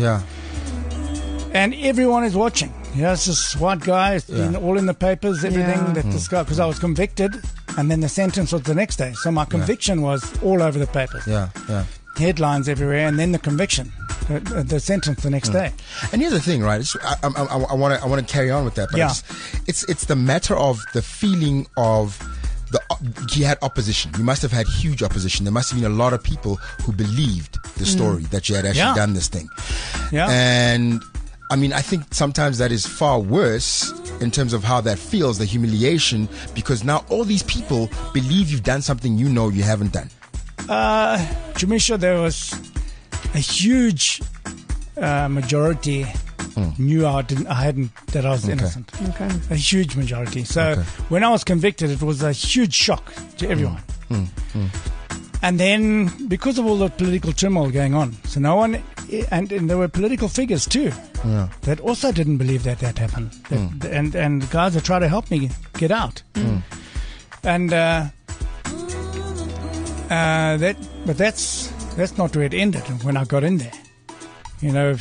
Speaker 1: And everyone is watching. It's this white guy. It's been all in the papers, everything. That this guy, because I was convicted, and then the sentence was the next day. So my conviction was all over the papers. Headlines everywhere, and then the conviction. The sentence the next day.
Speaker 2: And here's the thing, right? I want to carry on with that, but it's the matter of the feeling of you had opposition. You must have had huge opposition. There must have been a lot of people who believed the story that you had actually done this thing. And I mean, I think sometimes that is far worse in terms of how that feels, the humiliation, because now all these people believe you've done something you know you haven't done.
Speaker 1: Jamisha, there was a huge majority knew I hadn't, that I was innocent. A huge majority. So when I was convicted, it was a huge shock to everyone. And then because of all the political turmoil going on, so no one, and there were political figures too that also didn't believe that happened. And guys that tried to help me get out. And but that's not where it ended. When I got in there,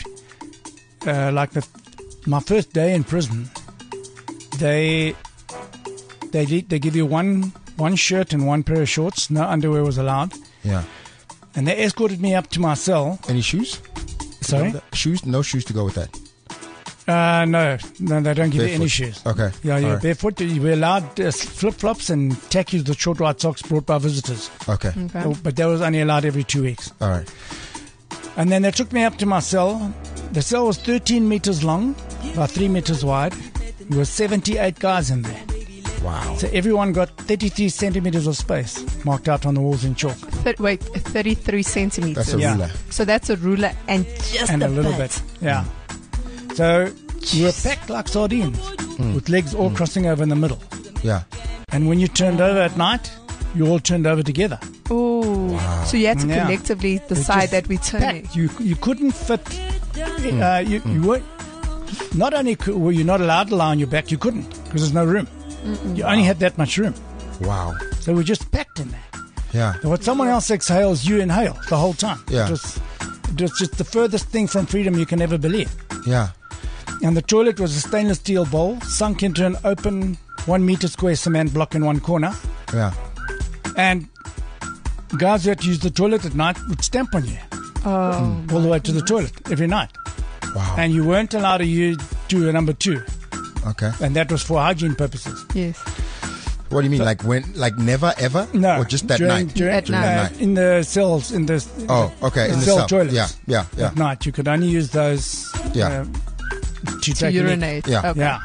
Speaker 1: my first day in prison, they give you one shirt and one pair of shorts. No underwear was allowed. And they escorted me up to my cell.
Speaker 2: Any shoes?
Speaker 1: Sorry?
Speaker 2: Shoes? No shoes to go with that.
Speaker 1: No, they don't give you any shoes.
Speaker 2: Okay.
Speaker 1: Right. Barefoot. You were allowed flip-flops and tackies, the short white socks brought by visitors.
Speaker 2: Okay.
Speaker 1: But that was only allowed every 2 weeks.
Speaker 2: All right.
Speaker 1: And then they took me up to my cell. The cell was 13 meters long, about 3 meters wide. There were 78 guys in there.
Speaker 2: Wow.
Speaker 1: So everyone got 33 centimeters of space marked out on the walls in chalk.
Speaker 3: 33 centimeters.
Speaker 2: That's a ruler.
Speaker 3: So that's a ruler and just
Speaker 1: a little bit. Yeah. So you were packed like sardines with legs all crossing over in the middle.
Speaker 2: Yeah.
Speaker 1: And when you turned over at night, you all turned over together.
Speaker 3: Oh. Wow. So you had to collectively decide that we turn.
Speaker 1: You couldn't fit. You were not only were you not allowed to lie on your back, you couldn't because there's no room. You only had that much room.
Speaker 2: Wow.
Speaker 1: So we're just packed in there.
Speaker 2: Yeah.
Speaker 1: So what someone else exhales, you inhale the whole time.
Speaker 2: Yeah.
Speaker 1: It was just the furthest thing from freedom you can ever believe.
Speaker 2: Yeah.
Speaker 1: And the toilet was a stainless steel bowl sunk into an open 1 meter square cement block in one corner.
Speaker 2: Yeah.
Speaker 1: And guys who had to use the toilet at night would stamp on you
Speaker 3: Oh,
Speaker 1: all the way to the toilet every night.
Speaker 2: Wow.
Speaker 1: And you weren't allowed to do a number 2.
Speaker 2: Okay.
Speaker 1: And that was for hygiene purposes.
Speaker 3: yes.
Speaker 2: What do you mean? Like when? Like never ever?
Speaker 1: No.
Speaker 2: Or just that
Speaker 1: during,
Speaker 2: night?
Speaker 1: During,
Speaker 3: At night.
Speaker 1: in the cells, in the
Speaker 2: Oh, okay. In the
Speaker 1: cell
Speaker 2: cell.
Speaker 1: toilets.
Speaker 2: Yeah.
Speaker 1: At night. You could only use those
Speaker 2: Yeah.
Speaker 1: to
Speaker 3: To
Speaker 1: take a leak.
Speaker 3: urinate.
Speaker 2: Yeah.
Speaker 3: Okay.
Speaker 1: Yeah.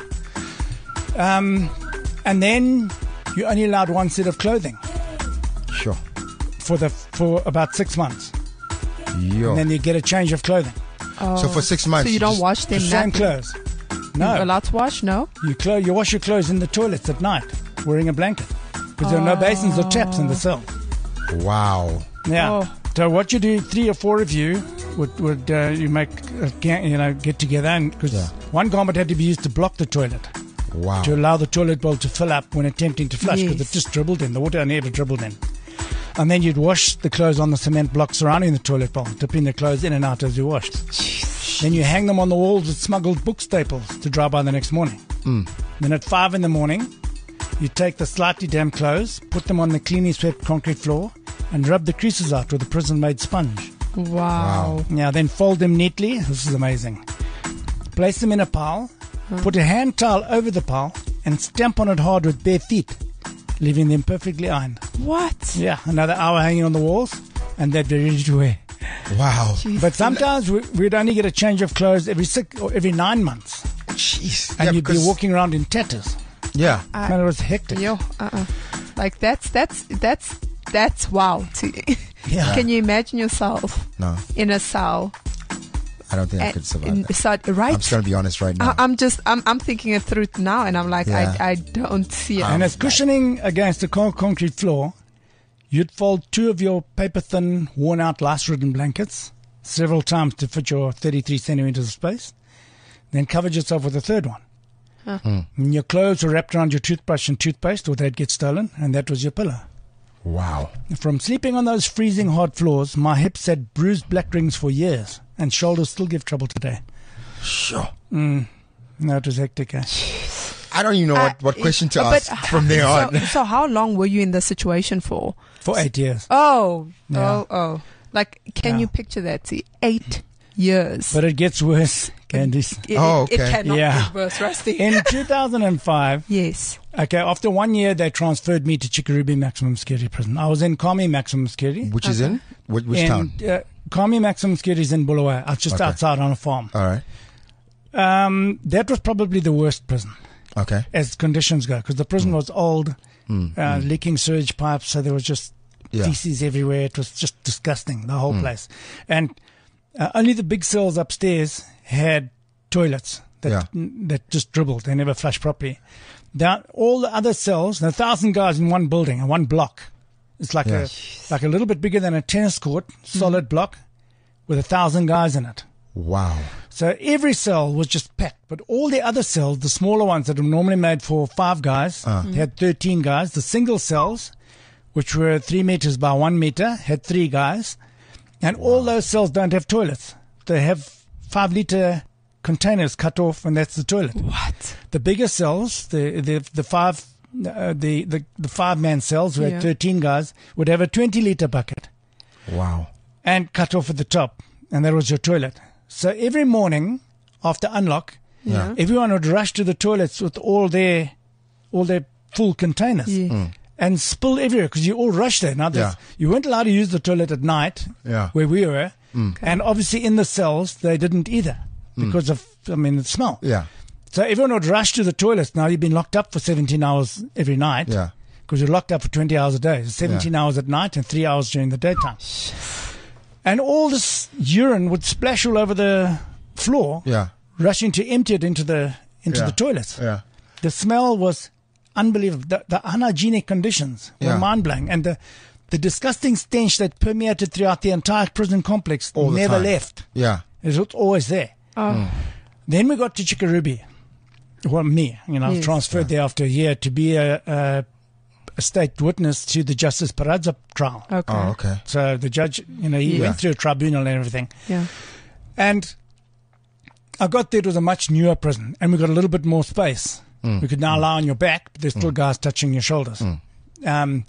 Speaker 1: And then you only allowed one set of clothing
Speaker 2: Sure.
Speaker 1: for about 6 months.
Speaker 2: Yo.
Speaker 1: And then you get a change of clothing.
Speaker 2: So for 6 months.
Speaker 3: So you don't
Speaker 2: just-
Speaker 3: wash
Speaker 1: The
Speaker 3: them.
Speaker 1: same
Speaker 3: nothing?
Speaker 1: clothes.
Speaker 3: You're
Speaker 1: No.
Speaker 3: allowed to wash? No.
Speaker 1: You wash your clothes in the toilets at night wearing a blanket. Because there are no basins or taps in the cell.
Speaker 2: Wow.
Speaker 1: Yeah.
Speaker 3: Oh.
Speaker 1: So what you do, 3 or 4 of you would you make get together, and because
Speaker 2: Yeah.
Speaker 1: one garment had to be used to block the toilet
Speaker 2: Wow.
Speaker 1: to allow the toilet bowl to fill up when attempting to flush, because
Speaker 3: Yes.
Speaker 1: it just dribbled in. The water only ever dribbled in. And then you'd wash the clothes on the cement block surrounding the toilet bowl, dipping the clothes in and out as you washed. Then you hang them on the walls with smuggled book staples to dry by the next morning. Then at 5 in the morning, you take the slightly damp clothes, put them on the cleanly swept concrete floor, and rub the creases out with a prison-made sponge.
Speaker 3: Wow.
Speaker 1: Now then fold them neatly. This is amazing. Place them in a pile, put a hand towel over the pile, and stamp on it hard with bare feet, leaving them perfectly ironed.
Speaker 3: What?
Speaker 1: Yeah, another hour hanging on the walls, and they'd be ready to wear.
Speaker 2: Wow.
Speaker 3: Jeez.
Speaker 1: But sometimes we'd only get a change of clothes every 6 or every 9 months,
Speaker 2: Jeez.
Speaker 1: and you'd be
Speaker 2: because-
Speaker 1: walking around in tatters.
Speaker 2: Yeah.
Speaker 1: Man, it was hectic.
Speaker 3: Yo, like that's wow.
Speaker 1: Yeah.
Speaker 3: Can you imagine yourself
Speaker 2: No,
Speaker 3: in a cell?
Speaker 2: I don't think I could survive that.
Speaker 3: Right.
Speaker 2: I'm just going to be honest right now.
Speaker 3: I'm thinking it through now, and I'm like,
Speaker 2: Yeah.
Speaker 3: I don't see it.
Speaker 1: And as cushioning against the concrete floor, you'd fold 2 of your paper-thin, worn-out, lice-ridden blankets several times to fit your 33 centimeters of space, then covered yourself with a third one. And your clothes were wrapped around your toothbrush and toothpaste, or they'd get stolen, and that was your pillow.
Speaker 2: Wow.
Speaker 1: From sleeping on those freezing hard floors, my hips had bruised black rings for years, and shoulders still give trouble today.
Speaker 2: Sure.
Speaker 1: No, it was hectic. Eh?
Speaker 2: I don't even know what question to
Speaker 3: but
Speaker 2: ask from there on.
Speaker 3: So how long were you in this situation for?
Speaker 1: For 8 years.
Speaker 3: Oh.
Speaker 1: Yeah.
Speaker 3: Like, can
Speaker 1: Yeah.
Speaker 3: you picture that? See, 8 years.
Speaker 1: But it gets worse, Candice.
Speaker 3: It
Speaker 2: okay.
Speaker 3: cannot
Speaker 1: Yeah.
Speaker 3: get worse, Rusty.
Speaker 1: In 2005,
Speaker 3: Yes.
Speaker 1: okay, after 1 year, they transferred me to Chikurubi Maximum Security Prison. I was in Kami Maximum Security.
Speaker 2: Which is in? Which town?
Speaker 1: Kami Maximum Security is in Bulawayo, just
Speaker 2: Okay.
Speaker 1: outside on a farm.
Speaker 2: All right.
Speaker 1: That was probably the worst prison
Speaker 2: Okay.
Speaker 1: as conditions go, because the prison was old, leaking sewage pipes, so there was just
Speaker 2: Yeah.
Speaker 1: feces everywhere. It was just disgusting, the whole place. And only the big cells upstairs had toilets that just dribbled. They never flushed properly. All the other cells, 1,000 guys in one building, one block. It's like
Speaker 2: Yeah.
Speaker 1: a little bit bigger than a tennis court, solid block with 1,000 guys in it.
Speaker 2: Wow.
Speaker 1: So every cell was just packed, but all the other cells, the smaller ones that are normally made for 5 guys, had 13 guys. The single cells, which were 3 meters by 1 meter, had 3 guys. And all those cells don't have toilets. They have 5-liter containers cut off, and that's the toilet.
Speaker 3: What?
Speaker 1: The bigger cells, the 5-man cells, who
Speaker 3: Yeah.
Speaker 1: had 13 guys, would have a 20-liter bucket
Speaker 2: Wow.
Speaker 1: and cut off at the top, and that was your toilet. So every morning after unlock,
Speaker 3: Yeah.
Speaker 1: everyone would rush to the toilets with all their full containers
Speaker 3: Yeah.
Speaker 1: and spill everywhere, because you all rushed there. Now, you weren't allowed to use the toilet at night
Speaker 2: Yeah.
Speaker 1: where we were,
Speaker 3: Okay.
Speaker 1: and obviously in the cells they didn't either because of the smell.
Speaker 2: Yeah.
Speaker 1: So everyone would rush to the toilets. Now you've been locked up for 17 hours every night.
Speaker 2: Yeah.
Speaker 1: Because you're locked up for 20 hours a day. 17 hours at night and 3 hours during the daytime. And all this urine would splash all over the floor,
Speaker 2: Yeah.
Speaker 1: rushing to empty it into the toilets.
Speaker 2: Yeah.
Speaker 1: The smell was unbelievable. The unhygienic conditions were
Speaker 2: Yeah.
Speaker 1: mind-blowing. And the disgusting stench that permeated throughout the entire prison complex
Speaker 2: All the
Speaker 1: never
Speaker 2: time.
Speaker 1: left.
Speaker 2: Yeah.
Speaker 1: It was always there.
Speaker 3: Oh.
Speaker 1: Then we got to Chikurubi. Well, me, I was
Speaker 3: Yes.
Speaker 1: transferred there after a year to be a state witness to the Justice Paradza trial.
Speaker 3: Okay.
Speaker 2: Oh, okay.
Speaker 1: So the judge, he
Speaker 2: Yeah.
Speaker 1: went through a tribunal and everything.
Speaker 3: Yeah.
Speaker 1: And I got there, it was a much newer prison, and we got a little bit more space. You could now lie on your back, but there's still guys touching your shoulders. And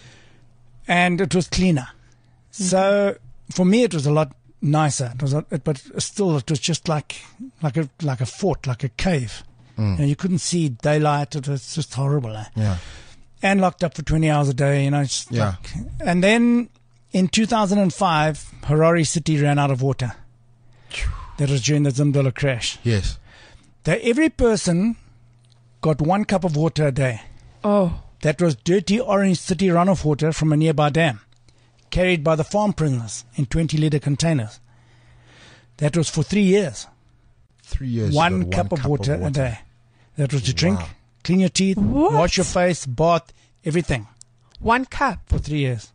Speaker 1: it was cleaner. So for me, it was a lot nicer. But still, it was just like a fort, like a cave. And you couldn't see daylight. It was just horrible.
Speaker 2: Yeah.
Speaker 1: And locked up for 20 hours a day, and then in 2005, Harare City ran out of water. That was during the Zimdolo crash.
Speaker 2: Yes.
Speaker 1: Every person got 1 cup of water a day.
Speaker 3: Oh.
Speaker 1: That was dirty Orange City runoff water from a nearby dam, carried by the farm prisoners in 20-liter containers. That was for 3 years.
Speaker 2: 3 years.
Speaker 1: 1 cup of water a day. That was to drink, clean your teeth, wash your face, bath, everything.
Speaker 3: 1 cup?
Speaker 1: For 3 years.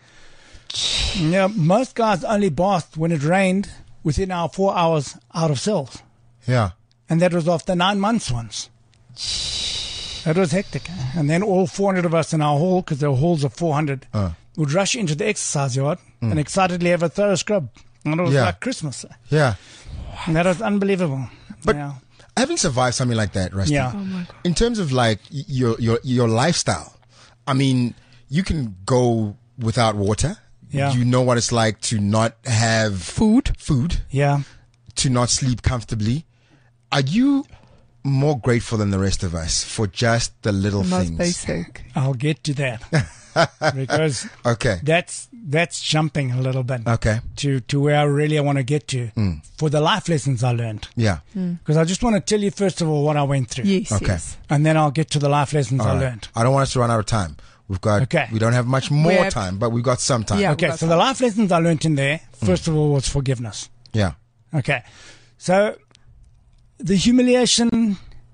Speaker 1: Yeah, most guys only bathed when it rained within our 4 hours out of cells.
Speaker 2: Yeah.
Speaker 1: And that was after 9 months once. That was hectic. And then all 400 of us in our hall, because there were halls of 400, would rush into the exercise yard and excitedly have a thorough scrub. And it was like Christmas.
Speaker 2: Yeah.
Speaker 1: And that was unbelievable.
Speaker 2: But having survived something like that, Rusty,
Speaker 3: Oh my God.
Speaker 2: in terms of like your lifestyle, I mean, you can go without water.
Speaker 1: Yeah.
Speaker 2: You know what it's like to not have
Speaker 3: Food?
Speaker 1: Yeah.
Speaker 2: to not sleep comfortably. Are you more grateful than the rest of us for just the little
Speaker 3: Most
Speaker 2: things?
Speaker 3: basic.
Speaker 1: I'll get to that. Because
Speaker 2: Okay.
Speaker 1: that's jumping a little bit
Speaker 2: Okay.
Speaker 1: to where I really want to get to for the life lessons I learned.
Speaker 2: Yeah.
Speaker 1: Because I just want to tell you, first of all, what I went through.
Speaker 3: Yes,
Speaker 2: Okay.
Speaker 3: yes.
Speaker 1: And then I'll get to the life lessons
Speaker 2: All
Speaker 1: I
Speaker 2: right.
Speaker 1: learned.
Speaker 2: I don't want us to run out of time. We've got.
Speaker 1: Okay.
Speaker 2: We don't have much more
Speaker 3: have-
Speaker 2: time, but we've got some time.
Speaker 3: Yeah.
Speaker 1: Okay,
Speaker 3: That's
Speaker 1: so the life lessons I learned in there, first of all, was forgiveness.
Speaker 2: Yeah.
Speaker 1: Okay. So the humiliation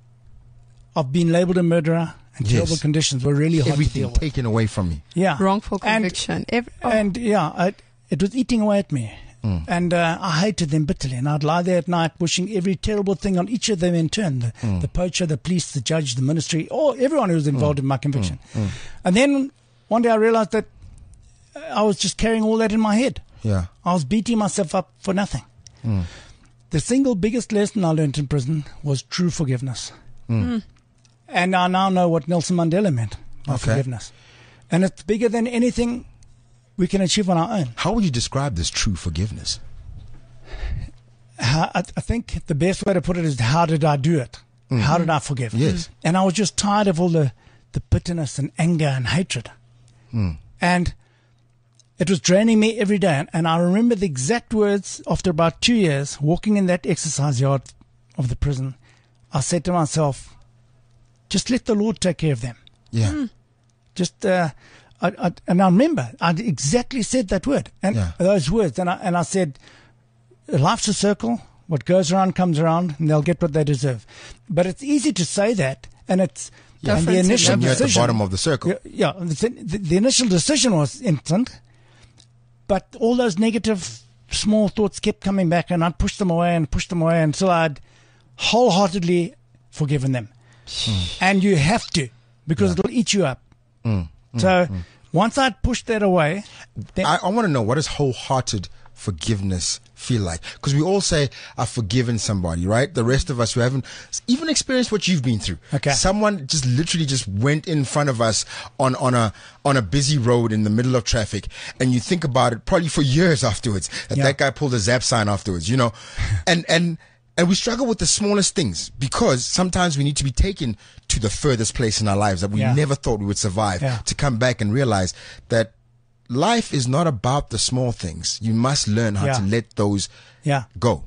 Speaker 1: of being labeled a murderer and
Speaker 2: Yes.
Speaker 1: terrible conditions were really hard to
Speaker 2: Everything
Speaker 1: deal with.
Speaker 2: taken away from me.
Speaker 1: Yeah.
Speaker 3: Wrongful
Speaker 1: And-
Speaker 3: conviction.
Speaker 1: And it was eating away at me. And I hated them bitterly. And I'd lie there at night wishing every terrible thing on each of them in turn. The poacher, the police, the judge, the ministry, everyone who was involved in my conviction. And then one day I realized that I was just carrying all that in my head.
Speaker 2: Yeah.
Speaker 1: I was beating myself up for nothing. The single biggest lesson I learned in prison was true forgiveness. And I now know what Nelson Mandela meant by
Speaker 2: Okay.
Speaker 1: forgiveness. And it's bigger than anything we can achieve on our own.
Speaker 2: How would you describe this true forgiveness?
Speaker 1: I think the best way to put it is, how did I do it? How did I forgive?
Speaker 2: Yes.
Speaker 1: And I was just tired of all the bitterness and anger and hatred. And it was draining me every day. And I remember the exact words after about 2 years walking in that exercise yard of the prison. I said to myself, just let the Lord take care of them.
Speaker 2: Yeah.
Speaker 1: Just, and I remember I exactly said that word and those words. And I said, life's a circle. What goes around comes around, and they'll get what they deserve. But it's easy to say that, and it's and the initial
Speaker 2: When you're at the
Speaker 1: decision.
Speaker 2: bottom of the circle.
Speaker 1: Yeah, the initial decision was instant, but all those negative small thoughts kept coming back, and I'd push them away until I'd wholeheartedly forgiven them. And you have to, because it'll eat you up. So once I'd pushed that away, then
Speaker 2: I want to know, what does wholehearted forgiveness feel like? Because we all say, I've forgiven somebody, right? The rest of us who haven't even experienced what you've been through.
Speaker 1: Okay.
Speaker 2: Someone just literally just went in front of us on a busy road in the middle of traffic, and you think about it probably for years afterwards. That guy pulled a ZAP sign afterwards, you know, and we struggle with the smallest things, because sometimes we need to be taken to the furthest place in our lives that we never thought we would survive, to come back and realize that life is not about the small things. You must learn how to let those go.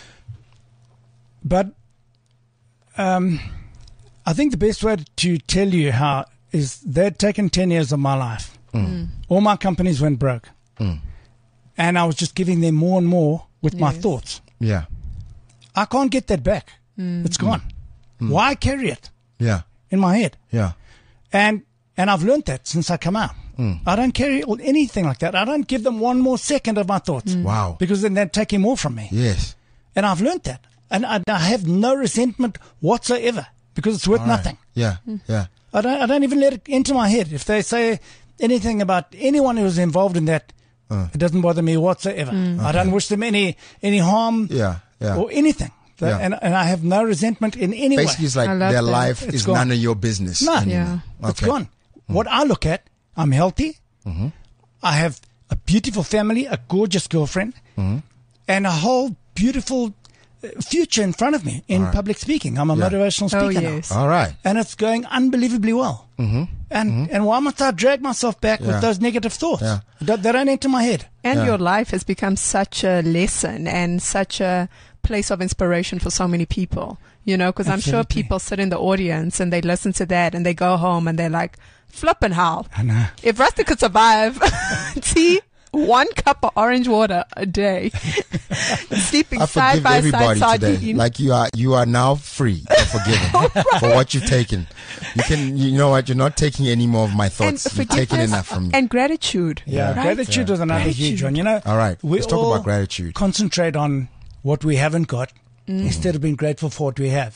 Speaker 1: But I think the best way to tell you how is they'd taken 10 years of my life. All my companies went broke. And I was just giving them more and more with my thoughts.
Speaker 2: Yeah.
Speaker 1: I can't get that back. It's gone. Why carry it
Speaker 2: Yeah.
Speaker 1: in my head?
Speaker 2: Yeah.
Speaker 1: And I've learned that since I come out. I don't carry anything like that. I don't give them one more second of my thoughts.
Speaker 2: Wow.
Speaker 1: Because then they're taking more from me.
Speaker 2: Yes.
Speaker 1: And I've learned that. And I have no resentment whatsoever, because it's worth
Speaker 2: All right.
Speaker 1: nothing.
Speaker 2: Yeah. Yeah.
Speaker 1: I don't even let it into my head. If they say anything about anyone who was involved in that, it doesn't bother me whatsoever. I don't wish them any harm
Speaker 2: Yeah. Yeah.
Speaker 1: or anything.
Speaker 2: Yeah.
Speaker 1: And I have no resentment in any
Speaker 2: Basically,
Speaker 1: way.
Speaker 2: it's like
Speaker 3: I love
Speaker 2: their
Speaker 3: that.
Speaker 2: life
Speaker 1: It's
Speaker 2: is
Speaker 1: gone.
Speaker 2: none of your business.
Speaker 1: No.
Speaker 2: anymore.
Speaker 3: Yeah.
Speaker 1: It's gone. What I look at, I'm healthy. I have a beautiful family, a gorgeous girlfriend, and a whole beautiful future in front of me in public speaking. I'm a motivational speaker now.
Speaker 3: yes.
Speaker 2: All right.
Speaker 1: And it's going unbelievably well. And why must I drag myself back
Speaker 2: Yeah.
Speaker 1: with those negative thoughts?
Speaker 2: Yeah.
Speaker 1: They don't enter my head.
Speaker 3: And
Speaker 2: Yeah.
Speaker 3: your life has become such a lesson and such a place of inspiration for so many people, you know, because I'm sure
Speaker 1: Absolutely.
Speaker 3: people sit in the audience and they listen to that and they go home and they're like, flippin' hell.
Speaker 1: I know.
Speaker 3: If Rusty could survive tea, 1 cup of orange water a day, sleeping
Speaker 2: I
Speaker 3: side
Speaker 2: forgive
Speaker 3: by side,
Speaker 2: everybody today.
Speaker 3: sardine.
Speaker 2: Like you are now free. You're forgiven for what you've taken. You know what? You're not taking any more of my
Speaker 3: and
Speaker 2: thoughts. You've taken
Speaker 3: forgiveness
Speaker 2: enough from me.
Speaker 3: and gratitude.
Speaker 1: Yeah,
Speaker 3: right?
Speaker 1: gratitude was another huge one. You know,
Speaker 2: All right.
Speaker 1: we
Speaker 2: Let's talk
Speaker 1: all
Speaker 2: about gratitude.
Speaker 1: concentrate on what we haven't got instead of being grateful for what we have.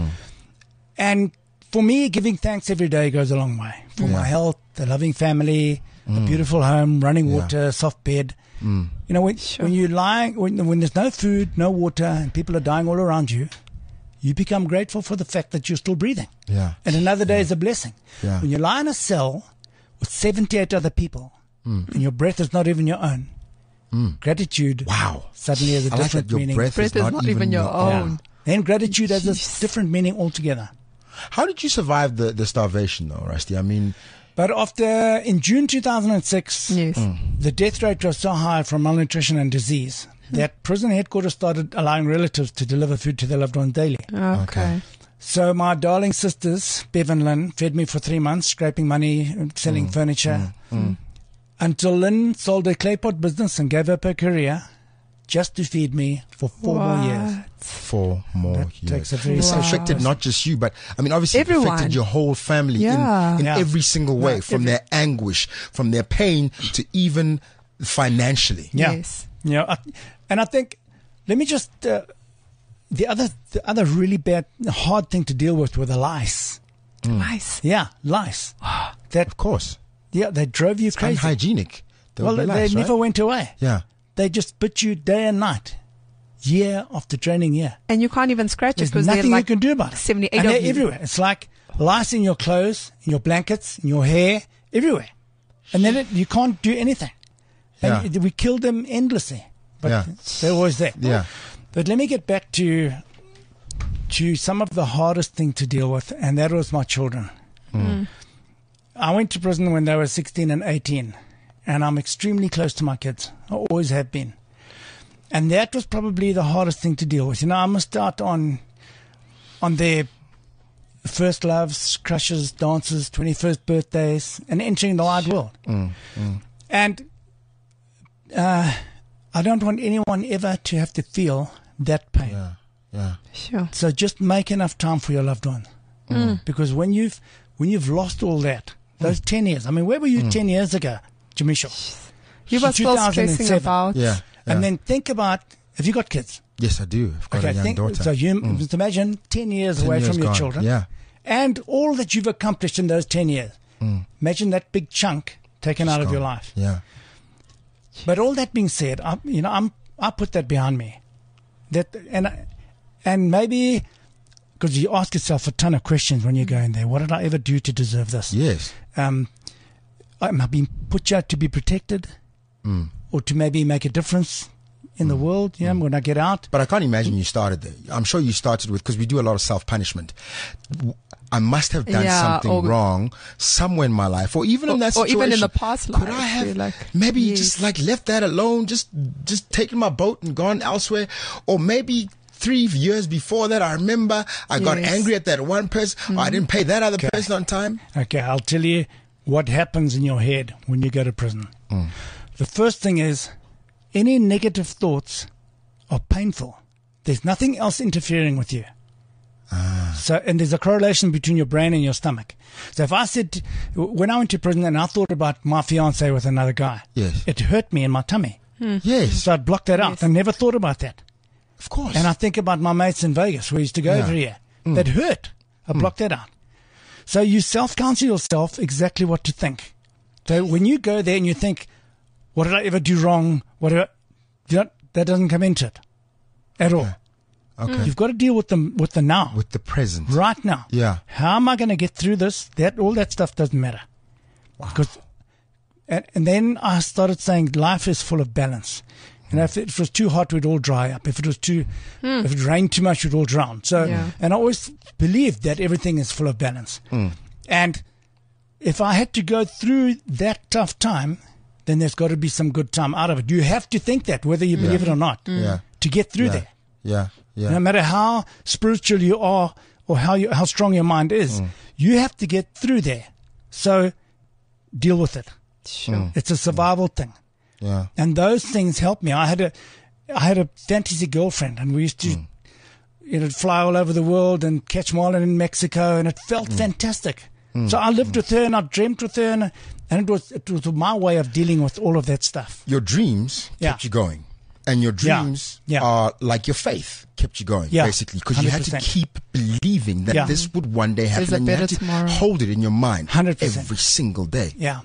Speaker 1: And for me, giving thanks every day goes a long way. For my health, a loving family, a beautiful home, running water, soft bed. You know, when you're lying, when there's no food, no water, and people are dying all around you, you become grateful for the fact that you're still breathing.
Speaker 2: Yeah.
Speaker 1: And another day is a blessing.
Speaker 2: Yeah.
Speaker 1: When you lie in a cell with 78 other people and your breath is not even your own, gratitude
Speaker 2: Wow.
Speaker 1: suddenly has a
Speaker 2: I like
Speaker 1: different
Speaker 2: that your
Speaker 1: meaning.
Speaker 2: breath
Speaker 3: Breath is not even your own.
Speaker 1: Then gratitude has a
Speaker 3: Jeez.
Speaker 1: different meaning altogether.
Speaker 2: How did you survive the starvation, though, Rusty? I mean,
Speaker 1: But in June 2006,
Speaker 3: Yes.
Speaker 1: the death rate was so high from malnutrition and disease that prison headquarters started allowing relatives to deliver food to their loved ones daily.
Speaker 3: Okay.
Speaker 1: So my darling sisters, Bev and Lynn, fed me for 3 months, scraping money, selling furniture, until Lynn sold her clay pot business and gave up her career just to feed me for 4 more years.
Speaker 2: 4 more
Speaker 1: That
Speaker 2: years.
Speaker 1: takes a very
Speaker 2: It's
Speaker 1: special
Speaker 2: affected
Speaker 1: person.
Speaker 2: not just you, but I mean, obviously, it
Speaker 3: Everyone.
Speaker 2: affected your whole family
Speaker 3: Yeah.
Speaker 2: in
Speaker 1: Yeah.
Speaker 2: every single way,
Speaker 1: Yeah,
Speaker 2: from their anguish, from their pain, to even financially.
Speaker 1: Yeah.
Speaker 3: Yes.
Speaker 1: Yeah, and I think, let me just the other really bad, hard thing to deal with were the lice.
Speaker 3: Nice.
Speaker 1: Yeah, lice. That
Speaker 2: Of course,
Speaker 1: they drove you crazy.
Speaker 2: unhygienic.
Speaker 1: Well, they never went away.
Speaker 2: Yeah.
Speaker 1: They just bit you day and night, year after training year.
Speaker 3: And you can't even scratch it
Speaker 1: There's
Speaker 3: because they're
Speaker 1: nothing
Speaker 3: like
Speaker 1: you can do about it.
Speaker 3: 78
Speaker 1: and
Speaker 3: of
Speaker 1: they're
Speaker 3: you.
Speaker 1: everywhere. It's like lice in your clothes, in your blankets, in your hair, everywhere. And then you can't do anything. And we killed them endlessly. But
Speaker 2: Yeah.
Speaker 1: they're always there.
Speaker 2: Yeah.
Speaker 1: But let me get back to some of the hardest thing to deal with, and that was my children. I went to prison when they were 16 and 18, and I'm extremely close to my kids. I always have been. And that was probably the hardest thing to deal with. You know, I missed out on their first loves, crushes, dances, 21st birthdays, and entering the wide world. And I don't want anyone ever to have to feel that pain.
Speaker 2: Yeah. Yeah.
Speaker 3: Sure.
Speaker 1: So just make enough time for your loved one. Because when you've lost all that, those 10 years, I mean, where were you 10 years ago, Jamisha?
Speaker 3: You were still stressing
Speaker 1: 2007.
Speaker 3: about.
Speaker 2: Yeah.
Speaker 1: And then think about, have you got kids?
Speaker 2: Yes, I do. I've got a young daughter.
Speaker 1: So you just imagine 10 years
Speaker 2: 10
Speaker 1: away
Speaker 2: years
Speaker 1: from your
Speaker 2: gone.
Speaker 1: children.
Speaker 2: Yeah.
Speaker 1: And all that you've accomplished in those 10 years. Imagine that big chunk taken out of your
Speaker 2: Gone.
Speaker 1: life.
Speaker 2: Yeah.
Speaker 1: But all that being said, I put that behind me. And maybe because you ask yourself a ton of questions when you go in there. What did I ever do to deserve this?
Speaker 2: Yes.
Speaker 1: Am I being put out to be protected, or to maybe make a difference in the world? You know, when I get out.
Speaker 2: But I can't imagine you started there. I'm sure you started with, because we do a lot of self-punishment. I must have done something wrong somewhere in my life, or even in that situation.
Speaker 3: Or even in the past
Speaker 2: Could
Speaker 3: life,
Speaker 2: I have
Speaker 3: you're like,
Speaker 2: maybe
Speaker 3: yes.
Speaker 2: just like left that alone, just taken my boat and gone elsewhere? Or maybe 3 years before that, I remember I got
Speaker 3: Yes.
Speaker 2: angry at that one person, or I didn't pay that other person on time.
Speaker 1: Okay, I'll tell you what happens in your head when you go to prison. The first thing is, any negative thoughts are painful. There's nothing else interfering with you. So, and there's a correlation between your brain and your stomach. So if I said, when I went to prison and I thought about my fiance with another guy,
Speaker 2: Yes.
Speaker 1: it hurt me in my tummy.
Speaker 2: Yes,
Speaker 1: So I'd block that out.
Speaker 3: Yes.
Speaker 1: I never thought about that.
Speaker 2: of course.
Speaker 1: And I think about my mates in Vegas who used to go
Speaker 2: Yeah.
Speaker 1: every year. That hurt. I blocked that out. So you self-counsel yourself exactly what to think. So when you go there and you think, what did I ever do wrong? That doesn't come into it at all.
Speaker 2: Okay.
Speaker 1: You've got to deal with the now.
Speaker 2: With the present.
Speaker 1: Right now.
Speaker 2: Yeah.
Speaker 1: How am I going to get through this? All that stuff doesn't matter.
Speaker 2: Wow.
Speaker 1: Because, and then I started saying life is full of balance. You know, if it was too hot, we'd all dry up. If it rained too much, we'd all drown. So, and I always believed that everything is full of balance. And if I had to go through that tough time, then there's got to be some good time out of it. You have to think that, whether you believe it or not, to get through there.
Speaker 2: Yeah.
Speaker 1: No matter how spiritual you are or how strong your mind is, you have to get through there. So deal with it.
Speaker 3: Sure.
Speaker 1: It's a survival thing.
Speaker 2: Yeah.
Speaker 1: And those things help me. I had a fantasy girlfriend, and we used to fly all over the world and catch marlin in Mexico, and it felt fantastic. So I lived with her, and I dreamt with her, and it was my way of dealing with all of that stuff.
Speaker 2: Your dreams kept you going. And your dreams are like your faith kept you going, basically, because you had to keep believing that this would one day happen, and you had to hold it in your mind
Speaker 1: 100%.
Speaker 2: Every single day.
Speaker 1: Yeah,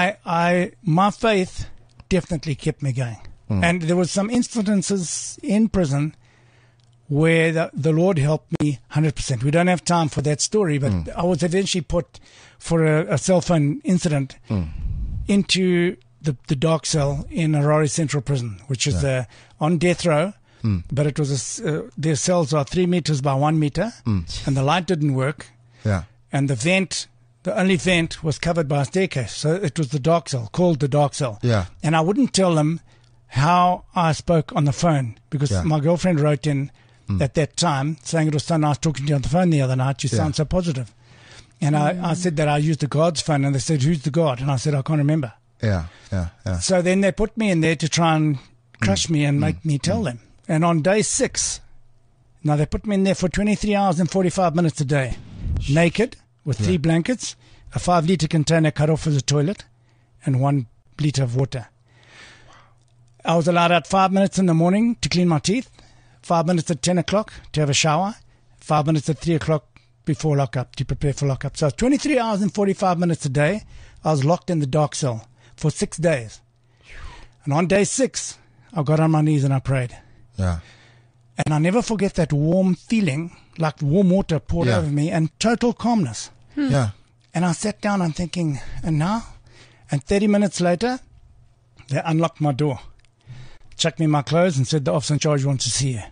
Speaker 1: my faith definitely kept me going. And there was some instances in prison where the Lord helped me 100%. We don't have time for that story, but I was eventually put for a cell phone incident into the dark cell in Harare Central Prison, which is on death row, but it was their cells are 3 meters by 1 meter, and the light didn't work, and the only vent was covered by a staircase, so it was the dark cell, called the dark cell. And I wouldn't tell them how I spoke on the phone, because my girlfriend wrote in at that time saying, it was so nice talking to you on the phone the other night, you sound so positive. And I said that I used the God's phone, and they said, who's the God? And I said, I can't remember. So then they put me in there to try and crush me and make me tell them. And on day 6, now they put me in there for 23 hours and 45 minutes a day, naked, with 3 blankets, a 5-liter container cut off as a toilet, and 1 liter of water. I was allowed out 5 minutes in the morning to clean my teeth, 5 minutes at 10 o'clock to have a shower, 5 minutes at 3 o'clock before lockup to prepare for lockup. So 23 hours and 45 minutes a day, I was locked in the dark cell for 6 days. And on day 6, I got on my knees and I prayed. And I never forget that warm feeling, like warm water poured over me, and total calmness. And I sat down, I'm thinking, and now? And 30 minutes later, they unlocked my door, chucked me in my clothes, and said, the officer in charge wants to see you.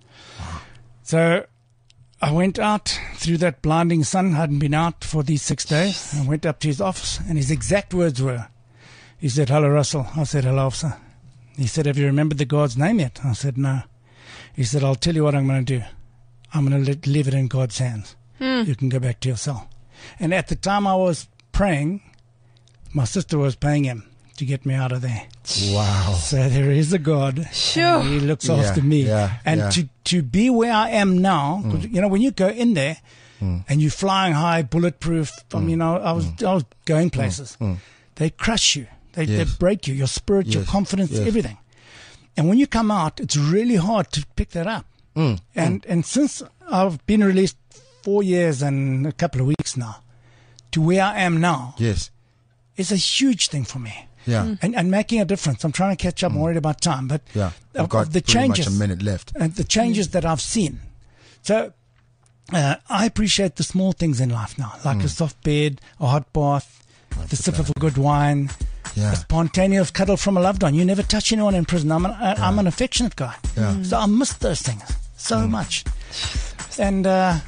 Speaker 1: So I went out through that blinding sun. I hadn't been out for these 6 days. I went up to his office, and his exact words were, he said, hello, Russell. I said, hello, officer. He said, have you remembered the God's name yet? I said, no. He said, I'll tell you what I'm going to do. I'm going to leave it in God's hands. You can go back to your cell. And at the time I was praying, my sister was paying him to get me out of there.
Speaker 2: Wow.
Speaker 1: So there is a God.
Speaker 3: Sure.
Speaker 1: He looks after me. And to be where I am now, when you go in there and you're flying high, bulletproof, I was going places. They crush you. They break you, your spirit, your confidence, everything. And when you come out, it's really hard to pick that up. And since I've been released 4 years and a couple of weeks now, to where I am now, it's a huge thing for me. And making a difference. I'm trying to catch up. I'm worried about time, but
Speaker 2: I've got
Speaker 1: the changes,
Speaker 2: much a minute left,
Speaker 1: and the changes that I've seen. So I appreciate the small things in life now, like a soft bed, a hot bath, the sip of a good wine. A spontaneous cuddle from a loved one. You never touch anyone in prison. I'm an affectionate guy. So I miss those things so much. And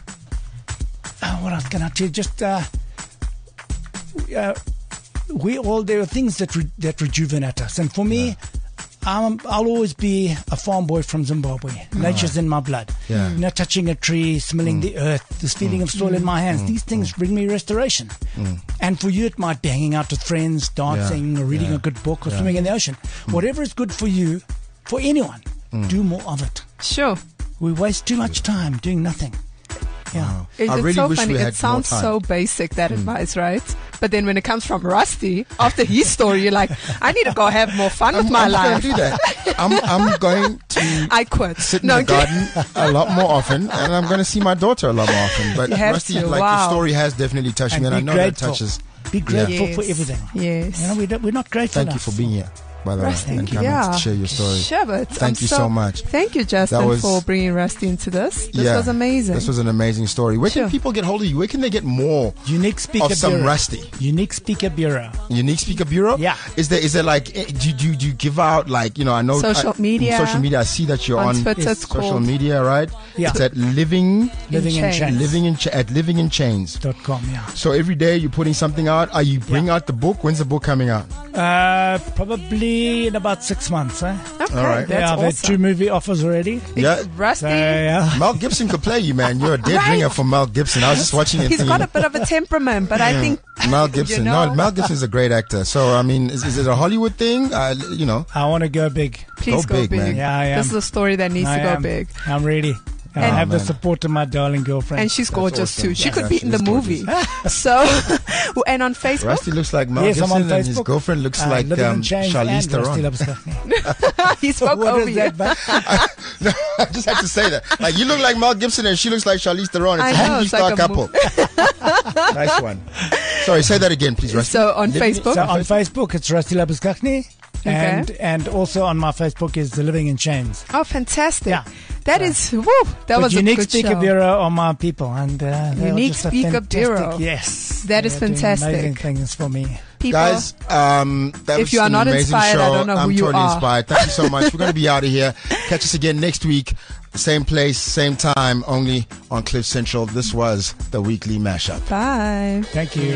Speaker 1: what else can I tell you? Just there are things that rejuvenate us. And for me, I'll always be a farm boy from Zimbabwe. Nature's in my blood. Touching a tree, smelling the earth, this feeling of soil in my hands. These things bring me restoration. And for you, it might be hanging out with friends, dancing, or reading a good book, or swimming in the ocean. Whatever is good for you, for anyone, do more of it.
Speaker 3: Sure.
Speaker 1: We waste too much time doing nothing.
Speaker 2: Wow.
Speaker 3: It's
Speaker 2: really
Speaker 3: so
Speaker 2: wish
Speaker 3: funny.
Speaker 2: we had
Speaker 3: It sounds
Speaker 2: more time.
Speaker 3: so basic, that advice, right? But then when it comes from Rusty, after his story, you're like, I need to go have more fun with my
Speaker 2: I'm
Speaker 3: life.
Speaker 2: going to do that. I'm going to
Speaker 3: I quit.
Speaker 2: sit in the garden a lot more often, and I'm going to see my daughter a lot more often. But
Speaker 3: You have
Speaker 2: Rusty,
Speaker 3: to,
Speaker 2: like
Speaker 3: wow.
Speaker 2: your story has definitely touched me, and I
Speaker 1: be
Speaker 2: know
Speaker 1: grateful.
Speaker 2: that touches.
Speaker 1: Be grateful for
Speaker 3: Yes.
Speaker 1: everything.
Speaker 3: Yes.
Speaker 1: We're not grateful
Speaker 2: Thank you
Speaker 1: enough.
Speaker 2: for being here. by the way,
Speaker 3: Rusty,
Speaker 2: and coming to share your story.
Speaker 3: Sure, but
Speaker 2: Thank you so much.
Speaker 3: Thank you, Justin, for bringing Rusty into this. This was amazing.
Speaker 2: This was an amazing story. Where can people get hold of you? Where can they get more
Speaker 1: Unique Speaker
Speaker 2: of some
Speaker 1: Bureau.
Speaker 2: Rusty?
Speaker 1: Unique Speaker Bureau.
Speaker 2: Unique Speaker Bureau?
Speaker 1: Yeah.
Speaker 2: Is there like, do you give out, like, you know, I know
Speaker 3: social media.
Speaker 2: Social media. I see that you're on
Speaker 3: Twitter, it's
Speaker 2: social
Speaker 3: called
Speaker 2: media, right?
Speaker 1: Yeah.
Speaker 2: It's at Living
Speaker 1: in Chains.
Speaker 2: at livinginchains.com.
Speaker 1: Yeah.
Speaker 2: So every day you're putting something out. Are you bring out the book? When's the book coming out?
Speaker 1: Probably in about 6 months. Eh?
Speaker 3: Okay,
Speaker 2: All right.
Speaker 3: that's
Speaker 1: I've had
Speaker 3: awesome.
Speaker 1: 2 movie offers already.
Speaker 2: Yeah.
Speaker 3: Rusty.
Speaker 2: Mel Gibson could play you, man. You're a dead
Speaker 3: Right.
Speaker 2: ringer for Mel Gibson. I was just watching it.
Speaker 3: He's got a bit of a temperament, but I think
Speaker 2: Mel Gibson.
Speaker 3: You know?
Speaker 2: No, Mel Gibson's a great actor. So, I mean, is it a Hollywood thing? You know.
Speaker 1: I want to go big.
Speaker 3: please
Speaker 2: Go
Speaker 3: go
Speaker 2: big,
Speaker 3: big.
Speaker 2: man.
Speaker 1: Yeah, I am.
Speaker 3: This is a story that needs
Speaker 1: I
Speaker 3: to go
Speaker 1: am.
Speaker 3: big.
Speaker 1: I'm ready. I have the
Speaker 2: man.
Speaker 1: support of my darling girlfriend.
Speaker 3: And she's gorgeous
Speaker 2: awesome.
Speaker 3: too. She
Speaker 2: Yeah,
Speaker 3: could be
Speaker 2: she
Speaker 3: in the
Speaker 2: is
Speaker 3: movie. So, and on Facebook,
Speaker 2: Rusty looks like Mel
Speaker 1: Yes, I'm
Speaker 2: Gibson
Speaker 1: on
Speaker 2: and his
Speaker 1: Facebook.
Speaker 2: girlfriend looks like
Speaker 1: Living in Chains
Speaker 2: Charlize
Speaker 1: and Rusty
Speaker 2: Theron.
Speaker 1: Labuschagne.
Speaker 3: he spoke
Speaker 1: What
Speaker 3: over
Speaker 1: is
Speaker 3: you.
Speaker 1: that? But
Speaker 2: No, I just had to say that. Like, you look like Mel Gibson and she looks like Charlize Theron. It's
Speaker 3: I
Speaker 2: a
Speaker 3: know,
Speaker 2: movie
Speaker 3: it's
Speaker 2: star
Speaker 3: like a
Speaker 2: couple. Nice one. Sorry, say that again, please, Rusty.
Speaker 3: So on Facebook,
Speaker 1: so on Facebook, it's Rusty Labuschagne. And also on my Facebook is the Living in Chains.
Speaker 3: oh, fantastic!
Speaker 1: Yeah.
Speaker 3: That is, woo, that
Speaker 1: But
Speaker 3: was a
Speaker 1: Unique
Speaker 3: good
Speaker 1: Speaker
Speaker 3: show.
Speaker 1: Bureau are my people, and they're
Speaker 3: Unique
Speaker 1: just a
Speaker 3: Speaker
Speaker 1: fantastic-
Speaker 3: Bureau.
Speaker 1: Yes,
Speaker 3: That is
Speaker 1: they're doing
Speaker 3: fantastic.
Speaker 1: Amazing things for me.
Speaker 3: People,
Speaker 2: Guys, that
Speaker 3: If
Speaker 2: was
Speaker 3: you are
Speaker 2: an
Speaker 3: not
Speaker 2: amazing
Speaker 3: inspired,
Speaker 2: show.
Speaker 3: I don't know who
Speaker 2: I'm
Speaker 3: you
Speaker 2: totally
Speaker 3: are.
Speaker 2: inspired. Thank you so much. We're going to be out of here. Catch us again next week. Same place, same time, only on Cliff Central. This was the weekly mashup.
Speaker 3: bye.
Speaker 1: Thank you.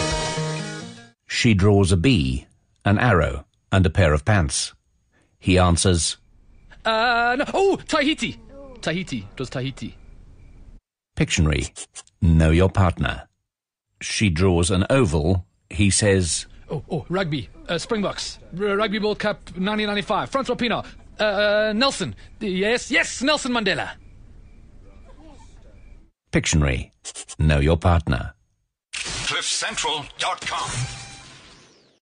Speaker 4: She draws a bee, an arrow, and a pair of pants. He answers,
Speaker 5: No. Oh, Tahiti. Tahiti. It was Tahiti.
Speaker 4: Pictionary, know your partner. She draws an oval. He says,
Speaker 5: Oh, rugby. Springboks. Rugby World Cup 1995. Francois Pienaar. Nelson. Yes, Nelson Mandela.
Speaker 4: Pictionary, know your partner.
Speaker 6: CliffCentral.com